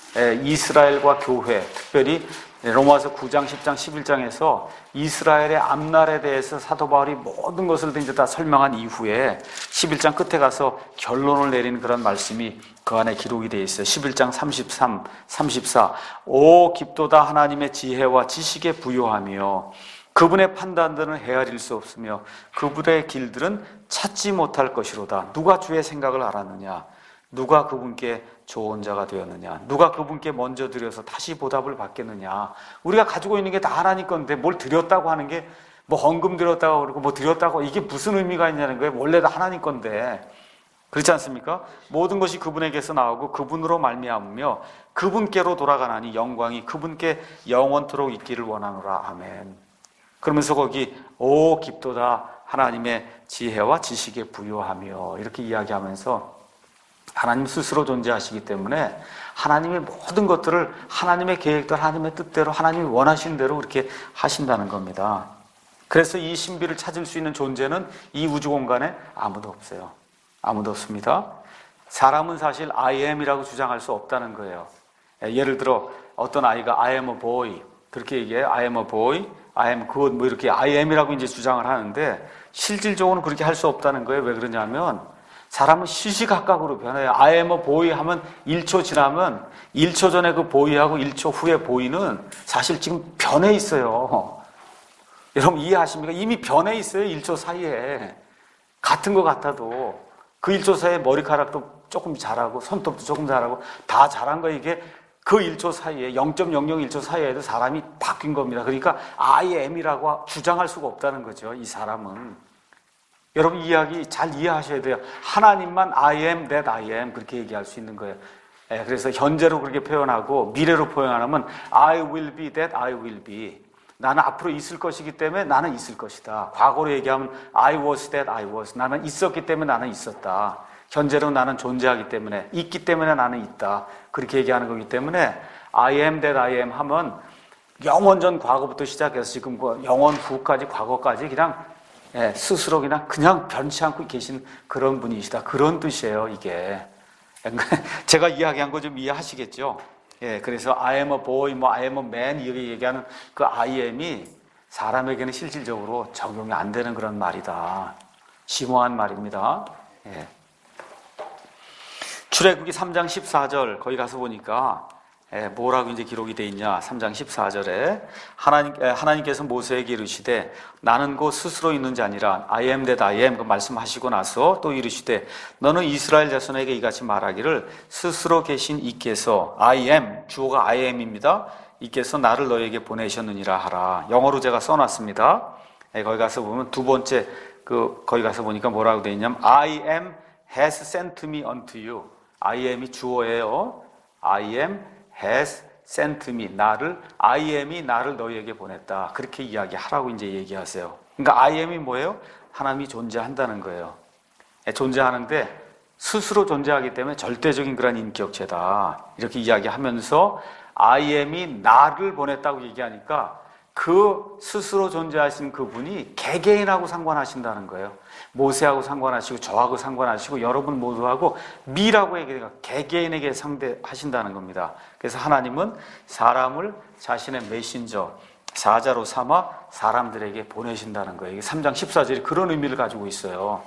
[SPEAKER 1] 이스라엘과 교회, 특별히 로마서 9장, 10장, 11장에서 이스라엘의 앞날에 대해서 사도 바울이 모든 것을 이제 다 설명한 이후에 11장 끝에 가서 결론을 내리는 그런 말씀이 그 안에 기록이 되어 있어요. 11장 33, 34. 오 깊도다 하나님의 지혜와 지식에 부요하며 그분의 판단들은 헤아릴 수 없으며 그분의 길들은 찾지 못할 것이로다. 누가 주의 생각을 알았느냐? 누가 그분께 좋은 자가 되었느냐? 누가 그분께 먼저 드려서 다시 보답을 받겠느냐? 우리가 가지고 있는 게 다 하나님 건데 뭘 드렸다고 하는 게 뭐 헌금 드렸다고 그러고 뭐 드렸다고 이게 무슨 의미가 있냐는 거예요. 원래 다 하나님 건데. 그렇지 않습니까? 모든 것이 그분에게서 나오고 그분으로 말미암으며 그분께로 돌아가나니 영광이 그분께 영원토록 있기를 원하노라. 아멘. 그러면서 거기 오 깊도다 하나님의 지혜와 지식에 부요하며 이렇게 이야기하면서 하나님 스스로 존재하시기 때문에 하나님의 모든 것들을 하나님의 계획대로 하나님의 뜻대로 하나님이 원하시는 대로 이렇게 하신다는 겁니다. 그래서 이 신비를 찾을 수 있는 존재는 이 우주 공간에 아무도 없어요. 아무도 없습니다. 사람은 사실 I am이라고 주장할 수 없다는 거예요. 예를 들어 어떤 아이가 I am a boy 그렇게 얘기해요. I am a boy, I am good 뭐 이렇게 I am이라고 이제 주장을 하는데 실질적으로는 그렇게 할 수 없다는 거예요. 왜 그러냐면 사람은 시시각각으로 변해요. I am a boy 하면 1초 지나면 1초 전에 그 boy하고 1초 후에 boy는 사실 지금 변해 있어요. 여러분 이해하십니까? 이미 변해 있어요. 1초 사이에. 같은 것 같아도 그 1초 사이에 머리카락도 조금 자라고 손톱도 조금 자라고 다 자란 거 이게 그 1초 사이에 0.001초 사이에도 사람이 바뀐 겁니다. 그러니까 I am이라고 주장할 수가 없다는 거죠. 이 사람은. 여러분 이 이야기 잘 이해하셔야 돼요. 하나님만 I am that I am 그렇게 얘기할 수 있는 거예요. 그래서 현재로 그렇게 표현하고 미래로 표현하면 I will be that I will be. 나는 앞으로 있을 것이기 때문에 나는 있을 것이다. 과거로 얘기하면 I was that I was. 나는 있었기 때문에 나는 있었다. 현재로 나는 존재하기 때문에 있기 때문에 나는 있다. 그렇게 얘기하는 거기 때문에 I am that I am 하면 영원전 과거부터 시작해서 지금 영원 후까지 과거까지 그냥 스스로 그냥 변치 않고 계신 그런 분이시다. 그런 뜻이에요, 이게. 제가 이야기한 거 좀 이해하시겠죠? 그래서 I am a boy, I am a man 이렇게 얘기하는 그 I am이 사람에게는 실질적으로 적용이 안 되는 그런 말이다. 심오한 말입니다. 출애굽기 3장 14절 거기 가서 보니까 뭐라고 이제 기록이 돼 있냐? 3장 14절에 하나님께서 모세에게 이르시되 나는 곧 스스로 있는 자 아니라 I am that I am 그 말씀하시고 나서 또 이르시되 너는 이스라엘 자손에게 이같이 말하기를 스스로 계신 이께서 I am 주어가 I am입니다. 이께서 나를 너에게 보내셨느니라 하라. 영어로 제가 써놨습니다. 거기 가서 보면 두 번째 거기 가서 보니까 뭐라고 돼 있냐면 I am has sent me unto you. I am이 주어예요. I am has sent me. I am이 나를 너희에게 보냈다. 그렇게 이야기하라고 이제 얘기하세요. 그러니까 I am이 뭐예요? 하나님이 존재한다는 거예요. 존재하는데 스스로 존재하기 때문에 절대적인 그런 인격체다. 이렇게 이야기하면서 I am이 나를 보냈다고 얘기하니까 그 스스로 존재하신 그분이 개개인하고 상관하신다는 거예요. 모세하고 상관하시고 저하고 상관하시고 여러분 모두하고 미라고 얘기해서 개개인에게 상대하신다는 겁니다. 그래서 하나님은 사람을 자신의 메신저, 사자로 삼아 사람들에게 보내신다는 거예요. 이게 3장 14절이 그런 의미를 가지고 있어요.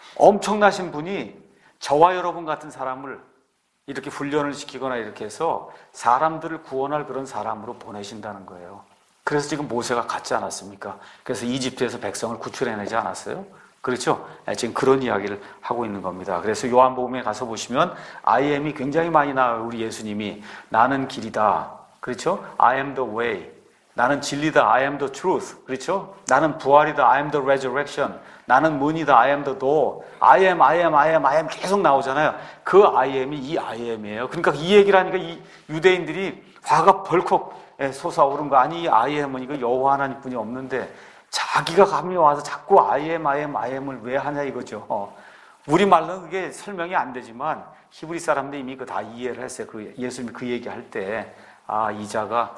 [SPEAKER 1] 엄청나신 분이 저와 여러분 같은 사람을 이렇게 훈련을 시키거나 이렇게 해서 사람들을 구원할 그런 사람으로 보내신다는 거예요. 그래서 지금 모세가 갔지 않았습니까? 그래서 이집트에서 백성을 구출해내지 않았어요? 그렇죠? 지금 그런 이야기를 하고 있는 겁니다. 그래서 요한복음에 가서 보시면 I am이 굉장히 많이 나와요. 우리 예수님이 나는 길이다. 그렇죠? I am the way. 나는 진리다. I am the truth. 그렇죠? 나는 부활이다. I am the resurrection. 나는 문이다. I am the door. I am 계속 나오잖아요. 그 I am이 이 I am이에요. 그러니까 이 얘기를 하니까 이 유대인들이 화가 벌컥 솟아오른 거 아니 이 I am은 이거 여호와 하나님뿐이 없는데 자기가 감히 와서 자꾸 I am을 왜 하냐 이거죠. 우리말로는 그게 설명이 안 되지만 히브리 사람들이 이미 다 이해를 했어요. 예수님이 그 얘기할 때 이자가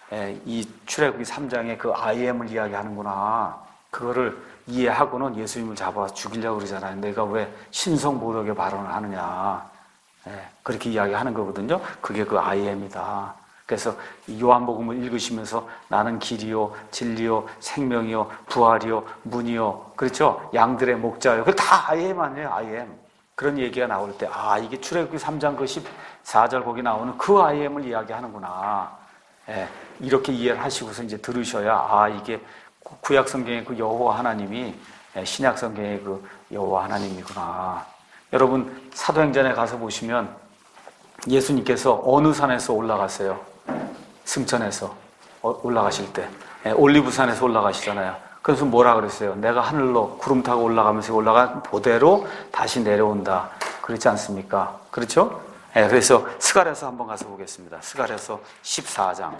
[SPEAKER 1] 이 출애굽기 3장에 그 I am을 이야기하는구나. 그거를 이해하고는 예수님을 잡아 죽이려고 그러잖아요. 내가 왜 신성모독의 발언을 하느냐. 그렇게 이야기하는 거거든요. 그게 그 I am이다. 그래서 요한복음을 읽으시면서 나는 길이요, 진리요, 생명이요, 부활이요, 문이요. 그렇죠? 양들의 목자요. 그거 다 I am 아니에요, I am. 그런 얘기가 나올 때, 이게 출애굽기 3장 그 14절 거기 나오는 그 I am을 이야기하는구나. 이렇게 이해를 하시고서 이제 들으셔야, 이게 구약 성경의 그 여호와 하나님이 신약 성경의 그 여호와 하나님이구나. 여러분, 사도행전에 가서 보시면 예수님께서 어느 산에서 올라갔어요? 승천에서 올라가실 때 올리브산에서 올라가시잖아요. 그래서 뭐라 그랬어요? 내가 하늘로 구름 타고 올라가면서 올라간 보대로 다시 내려온다. 그렇지 않습니까? 그렇죠? 그래서 스가랴서 한번 가서 보겠습니다. 스가랴서 14장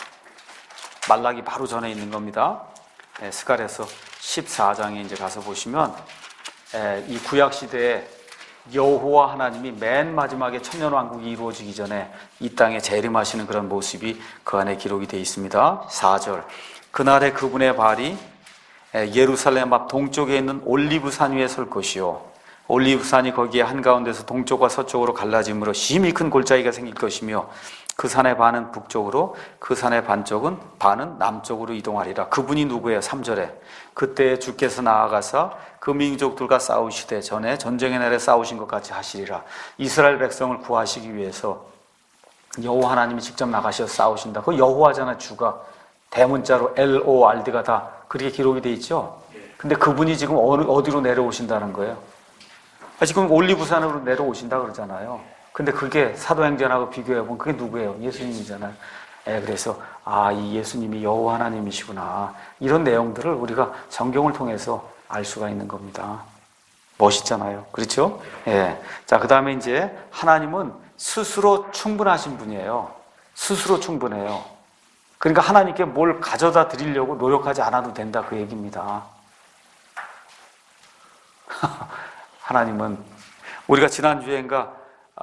[SPEAKER 1] 말라기 바로 전에 있는 겁니다. 스가랴서 14장에 이제 가서 보시면 이 구약 시대에 여호와 하나님이 맨 마지막에 천년왕국이 이루어지기 전에 이 땅에 재림하시는 그런 모습이 그 안에 기록이 되어 있습니다. 4절 그날에 그분의 발이 예루살렘 앞 동쪽에 있는 올리브산 위에 설 것이요 올리브산이 거기에 한가운데서 동쪽과 서쪽으로 갈라짐으로 심히 큰 골짜기가 생길 것이며 그 산의 반은 북쪽으로 그 산의 반은 남쪽으로 이동하리라. 그분이 누구예요? 3절에 그때 주께서 나아가사 그 민족들과 싸우시되 전에 전쟁의 날에 싸우신 것 같이 하시리라. 이스라엘 백성을 구하시기 위해서 여호와 하나님이 직접 나가셔서 싸우신다. 그 여호와잖아. 주가 대문자로 LORD가 다 그렇게 기록이 돼 있죠. 근데 그분이 지금 어디로 내려오신다는 거예요? 지금 올리브산으로 내려오신다 그러잖아요. 근데 그게 사도행전하고 비교해보면 그게 누구예요? 예수님이잖아요. 그래서 이 예수님이 여호와 하나님이시구나. 이런 내용들을 우리가 성경을 통해서 알 수가 있는 겁니다. 멋있잖아요. 그렇죠? 자, 그 다음에 이제 하나님은 스스로 충분하신 분이에요. 스스로 충분해요. 그러니까 하나님께 뭘 가져다 드리려고 노력하지 않아도 된다 그 얘기입니다. 하나님은 우리가 지난주에인가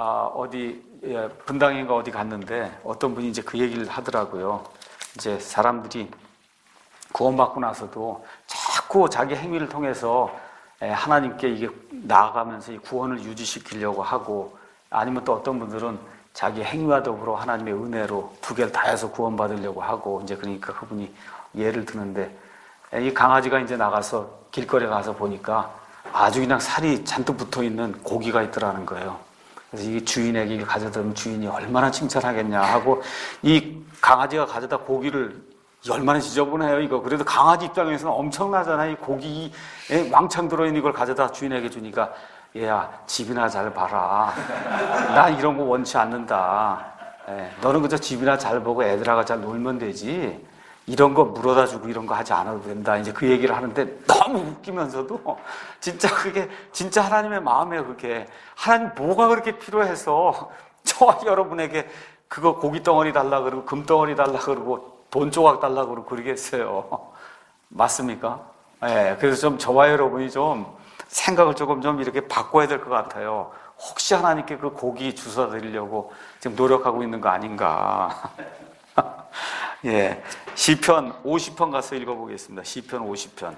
[SPEAKER 1] 분당인가 어디 갔는데 어떤 분이 이제 그 얘기를 하더라고요. 이제 사람들이 구원받고 나서도 자꾸 자기 행위를 통해서 하나님께 이게 나아가면서 이 구원을 유지시키려고 하고, 아니면 또 어떤 분들은 자기 행위와 더불어 하나님의 은혜로 두 개를 다 해서 구원받으려고 하고, 이제 그러니까 그분이 예를 드는데, 이 강아지가 이제 나가서 길거리에 가서 보니까 아주 그냥 살이 잔뜩 붙어 있는 고기가 있더라는 거예요. 그래서 이 주인에게 가져다 주면 주인이 얼마나 칭찬하겠냐 하고, 이 강아지가 가져다 고기를 얼마나 지저분해요 이거. 그래도 강아지 입장에서는 엄청나잖아요. 이 고기에 왕창 들어있는 이걸 가져다 주인에게 주니까, 얘야 집이나 잘 봐라. 난 이런 거 원치 않는다. 너는 그저 집이나 잘 보고 애들하고 잘 놀면 되지, 이런 거 물어다 주고 이런 거 하지 않아도 된다. 이제 그 얘기를 하는데 너무 웃기면서도 진짜 그게 진짜 하나님의 마음이에요. 그게 하나님 뭐가 그렇게 필요해서 저와 여러분에게 그거 고기 덩어리 달라 그러고 금 덩어리 달라 그러고 돈 조각 달라 그러고 그러겠어요. 맞습니까? 그래서 좀 저와 여러분이 좀 생각을 조금 좀 이렇게 바꿔야 될 것 같아요. 혹시 하나님께 그 고기 주워 드리려고 지금 노력하고 있는 거 아닌가? 시편 50편 가서 읽어보겠습니다. 시편 50편.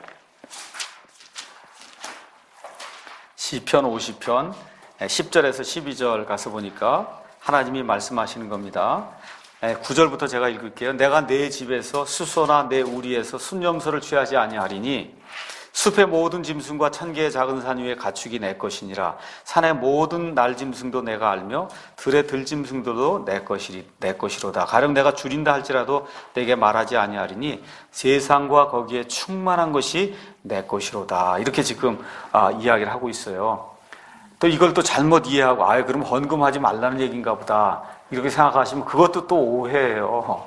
[SPEAKER 1] 시편 50편 10절에서 12절 가서 보니까 하나님이 말씀하시는 겁니다. 9절부터 제가 읽을게요. 내가 내 집에서 수소나 내 우리에서 순염소를 취하지 아니하리니 숲의 모든 짐승과 1000개의 작은 산 위에 가축이 내 것이니라. 산의 모든 날짐승도 내가 알며 들의 들짐승들도 내 것이로다. 가령 내가 줄인다 할지라도 내게 말하지 아니하리니 세상과 거기에 충만한 것이 내 것이로다. 이렇게 지금 이야기를 하고 있어요. 또 이걸 또 잘못 이해하고 그럼 헌금하지 말라는 얘기인가 보다 이렇게 생각하시면 그것도 또 오해예요.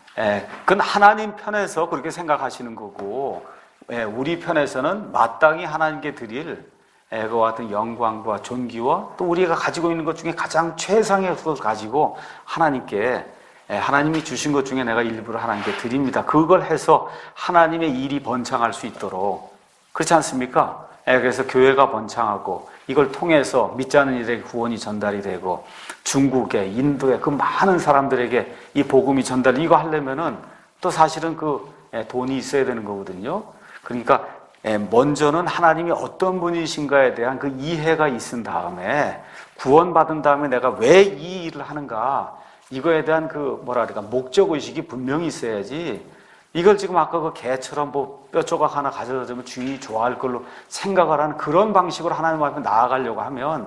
[SPEAKER 1] 그건 하나님 편에서 그렇게 생각하시는 거고, 우리 편에서는 마땅히 하나님께 드릴 그와 같은 영광과 존귀와 또 우리가 가지고 있는 것 중에 가장 최상의 것을 가지고 하나님께, 하나님이 주신 것 중에 내가 일부를 하나님께 드립니다. 그걸 해서 하나님의 일이 번창할 수 있도록, 그렇지 않습니까? 그래서 교회가 번창하고 이걸 통해서 믿지 않는 이들에게 구원이 전달이 되고 중국에, 인도에 그 많은 사람들에게 이 복음이 전달, 이거 하려면은 또 사실은 그 돈이 있어야 되는 거거든요. 그러니까 먼저는 하나님이 어떤 분이신가에 대한 그 이해가 있은 다음에, 구원받은 다음에 내가 왜 이 일을 하는가, 이거에 대한 그 목적의식이 분명히 있어야지, 이걸 지금 아까 그 개처럼 뼈 조각 하나 가져다 주면 주인이 좋아할 걸로 생각을 하는 그런 방식으로 하나님 앞에 나아가려고 하면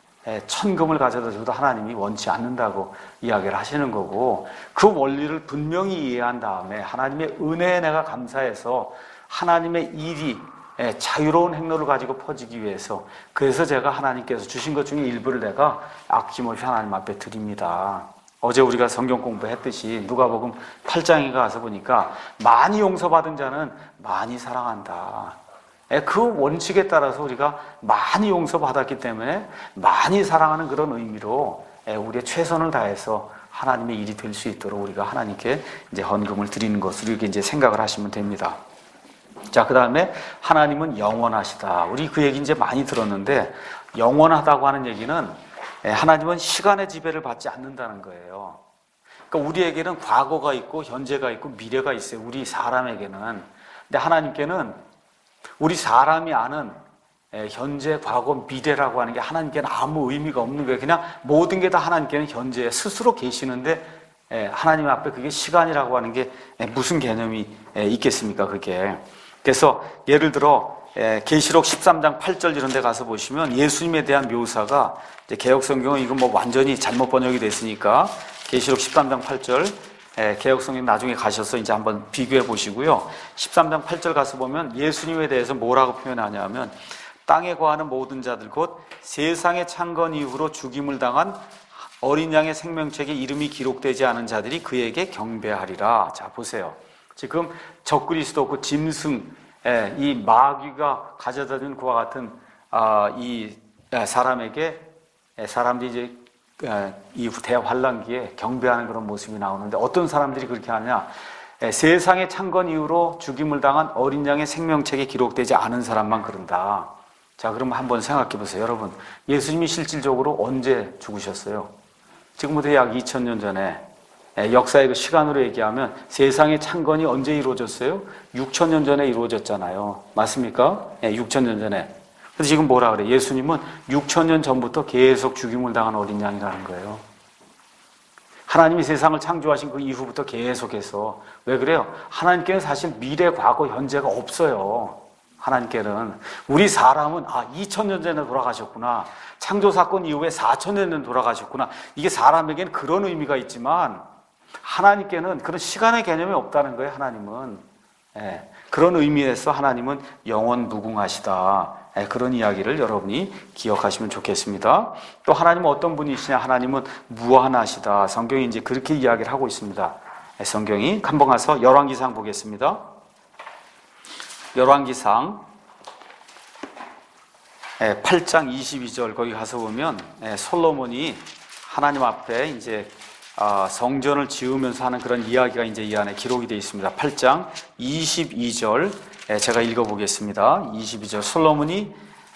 [SPEAKER 1] 천금을 가져다 줘도 하나님이 원치 않는다고 이야기를 하시는 거고, 그 원리를 분명히 이해한 다음에 하나님의 은혜에 내가 감사해서 하나님의 일이 자유로운 행로를 가지고 퍼지기 위해서, 그래서 제가 하나님께서 주신 것 중에 일부를 내가 아낌없이 하나님 앞에 드립니다. 어제 우리가 성경 공부했듯이 누가복음 8장에 가서 보니까 많이 용서받은 자는 많이 사랑한다. 그 원칙에 따라서 우리가 많이 용서받았기 때문에 많이 사랑하는 그런 의미로 우리의 최선을 다해서 하나님의 일이 될 수 있도록 우리가 하나님께 이제 헌금을 드리는 것으로 이렇게 이제 생각을 하시면 됩니다. 자, 그 다음에 하나님은 영원하시다. 우리 그 얘기 이제 많이 들었는데, 영원하다고 하는 얘기는 하나님은 시간의 지배를 받지 않는다는 거예요. 그러니까 우리에게는 과거가 있고 현재가 있고 미래가 있어요. 우리 사람에게는. 근데 하나님께는 우리 사람이 아는 현재, 과거, 미래라고 하는 게 하나님께는 아무 의미가 없는 거예요. 그냥 모든 게 다 하나님께는 현재 스스로 계시는데 하나님 앞에 그게 시간이라고 하는 게 무슨 개념이 있겠습니까, 그게. 그래서 예를 들어 계시록 13장 8절 이런 데 가서 보시면 예수님에 대한 묘사가 이제 개역성경은 이거 뭐 완전히 잘못 번역이 됐으니까 계시록 13장 8절 개역성경 나중에 가셔서 이제 한번 비교해 보시고요. 13장 8절 가서 보면 예수님에 대해서 뭐라고 표현하냐면 땅에 거하는 모든 자들 곧 세상의 창건 이후로 죽임을 당한 어린 양의 생명책에 이름이 기록되지 않은 자들이 그에게 경배하리라. 자, 보세요. 지금 적그리스도 그 짐승, 이 마귀가 가져다 준 그와 같은 이 사람에게 사람들이 이제 이 대환란기에 경배하는 그런 모습이 나오는데 어떤 사람들이 그렇게 하냐? 세상의 창건 이후로 죽임을 당한 어린 양의 생명책에 기록되지 않은 사람만 그런다. 자, 그러면 한번 생각해 보세요. 여러분, 예수님이 실질적으로 언제 죽으셨어요? 지금부터 약 2000년 전에 역사의 그 시간으로 얘기하면 세상의 창건이 언제 이루어졌어요? 6000년 전에 이루어졌잖아요. 맞습니까? 6000년 전에. 그래서 지금 뭐라 그래? 예수님은 6000년 전부터 계속 죽임을 당한 어린 양이라는 거예요. 하나님이 세상을 창조하신 그 이후부터 계속해서. 왜 그래요? 하나님께는 사실 미래, 과거, 현재가 없어요. 하나님께는. 우리 사람은 2000년 전에 돌아가셨구나. 창조사건 이후에 4000년 전에 돌아가셨구나. 이게 사람에게는 그런 의미가 있지만 하나님께는 그런 시간의 개념이 없다는 거예요. 하나님은. 그런 의미에서 하나님은 영원 무궁하시다. 그런 이야기를 여러분이 기억하시면 좋겠습니다. 또 하나님은 어떤 분이시냐? 하나님은 무한하시다. 성경이 이제 그렇게 이야기를 하고 있습니다. 성경이 한번 가서 열왕기상 보겠습니다. 열왕기상 8장 22절 거기 가서 보면 솔로몬이 하나님 앞에 이제 성전을 지으면서 하는 그런 이야기가 이제 이 안에 기록이 되어 있습니다. 8장 22절 제가 읽어보겠습니다. 22절 솔로몬이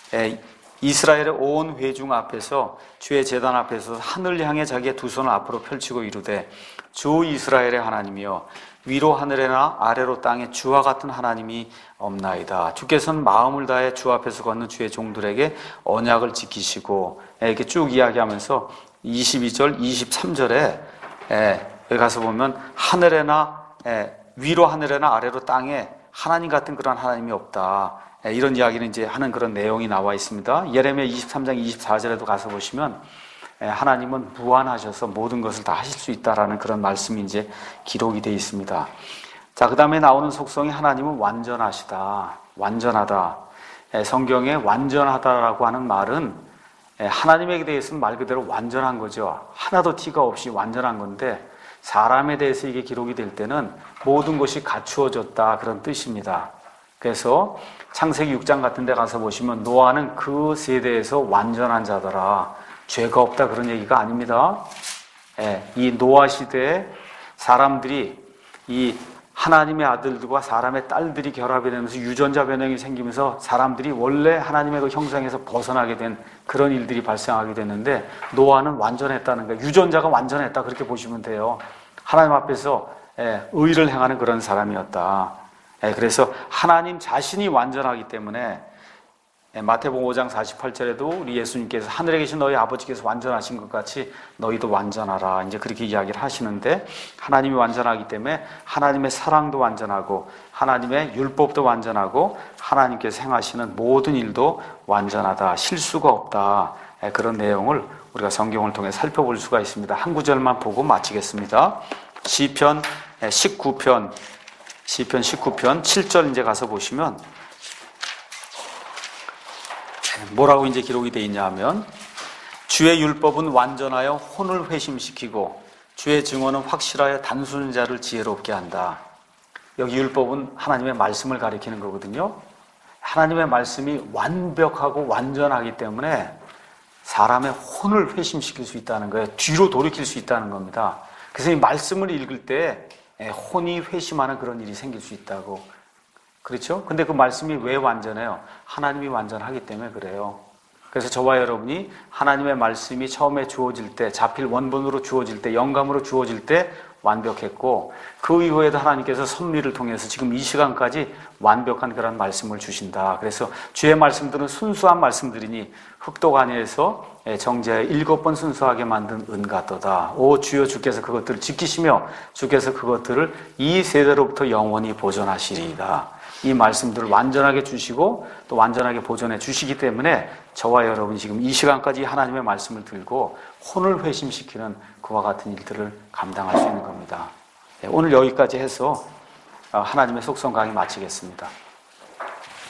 [SPEAKER 1] 이스라엘의 온 회중 앞에서 주의 제단 앞에서 하늘 향해 자기의 두 손을 앞으로 펼치고 이르되 주 이스라엘의 하나님이여 위로 하늘에나 아래로 땅에 주와 같은 하나님이 없나이다. 주께서는 마음을 다해 주 앞에서 걷는 주의 종들에게 언약을 지키시고 이렇게 쭉 이야기하면서 22절, 23절에 여기 가서 보면 하늘에나 위로 하늘에나 아래로 땅에 하나님 같은 그런 하나님이 없다. 이런 이야기는 이제 하는 그런 내용이 나와 있습니다. 예레미야 23장 24절에도 가서 보시면 하나님은 무한하셔서 모든 것을 다 하실 수 있다라는 그런 말씀이 이제 기록이 되어 있습니다. 자, 그 다음에 나오는 속성이 하나님은 완전하시다. 완전하다. 성경에 완전하다라고 하는 말은 하나님에 대해서는 말 그대로 완전한 거죠. 하나도 티가 없이 완전한 건데 사람에 대해서 이게 기록이 될 때는 모든 것이 갖추어졌다 그런 뜻입니다. 그래서 창세기 6장 같은 데 가서 보시면 노아는 그 세대에서 완전한 자더라. 죄가 없다 그런 얘기가 아닙니다. 이 노아 시대에 사람들이 이 하나님의 아들들과 사람의 딸들이 결합이 되면서 유전자 변형이 생기면서 사람들이 원래 하나님의 그 형상에서 벗어나게 된 그런 일들이 발생하게 됐는데 노아는 완전했다는 거예요. 유전자가 완전했다 그렇게 보시면 돼요. 하나님 앞에서 의를 행하는 그런 사람이었다. 그래서 하나님 자신이 완전하기 때문에 마태복음 5장 48절에도 우리 예수님께서 하늘에 계신 너희 아버지께서 완전하신 것 같이 너희도 완전하라 이제 그렇게 이야기를 하시는데 하나님이 완전하기 때문에 하나님의 사랑도 완전하고 하나님의 율법도 완전하고 하나님께서 행하시는 모든 일도 완전하다. 실수가 없다. 그런 내용을 우리가 성경을 통해 살펴볼 수가 있습니다. 한 구절만 보고 마치겠습니다. 시편 19편 7절 이제 가서 보시면 뭐라고 이제 기록이 되어 있냐 하면 주의 율법은 완전하여 혼을 회심시키고 주의 증언은 확실하여 단순한 자를 지혜롭게 한다. 여기 율법은 하나님의 말씀을 가리키는 거거든요. 하나님의 말씀이 완벽하고 완전하기 때문에 사람의 혼을 회심시킬 수 있다는 거예요. 뒤로 돌이킬 수 있다는 겁니다. 그래서 이 말씀을 읽을 때 혼이 회심하는 그런 일이 생길 수 있다고. 그렇죠? 근데 그 말씀이 왜 완전해요? 하나님이 완전하기 때문에 그래요. 그래서 저와 여러분이 하나님의 말씀이 처음에 주어질 때, 자필 원본으로 주어질 때, 영감으로 주어질 때 완벽했고 그 이후에도 하나님께서 섭리를 통해서 지금 이 시간까지 완벽한 그런 말씀을 주신다. 그래서 주의 말씀들은 순수한 말씀들이니 흑독 안에서 정제 7번 순수하게 만든 은 같도다. 오 주여 주께서 그것들을 지키시며 주께서 그것들을 이 세대로부터 영원히 보존하시리이다. 이 말씀들을 완전하게 주시고 또 완전하게 보존해 주시기 때문에 저와 여러분이 지금 이 시간까지 하나님의 말씀을 들고 혼을 회심시키는 그와 같은 일들을 감당할 수 있는 겁니다. 오늘 여기까지 해서 하나님의 속성 강의 마치겠습니다.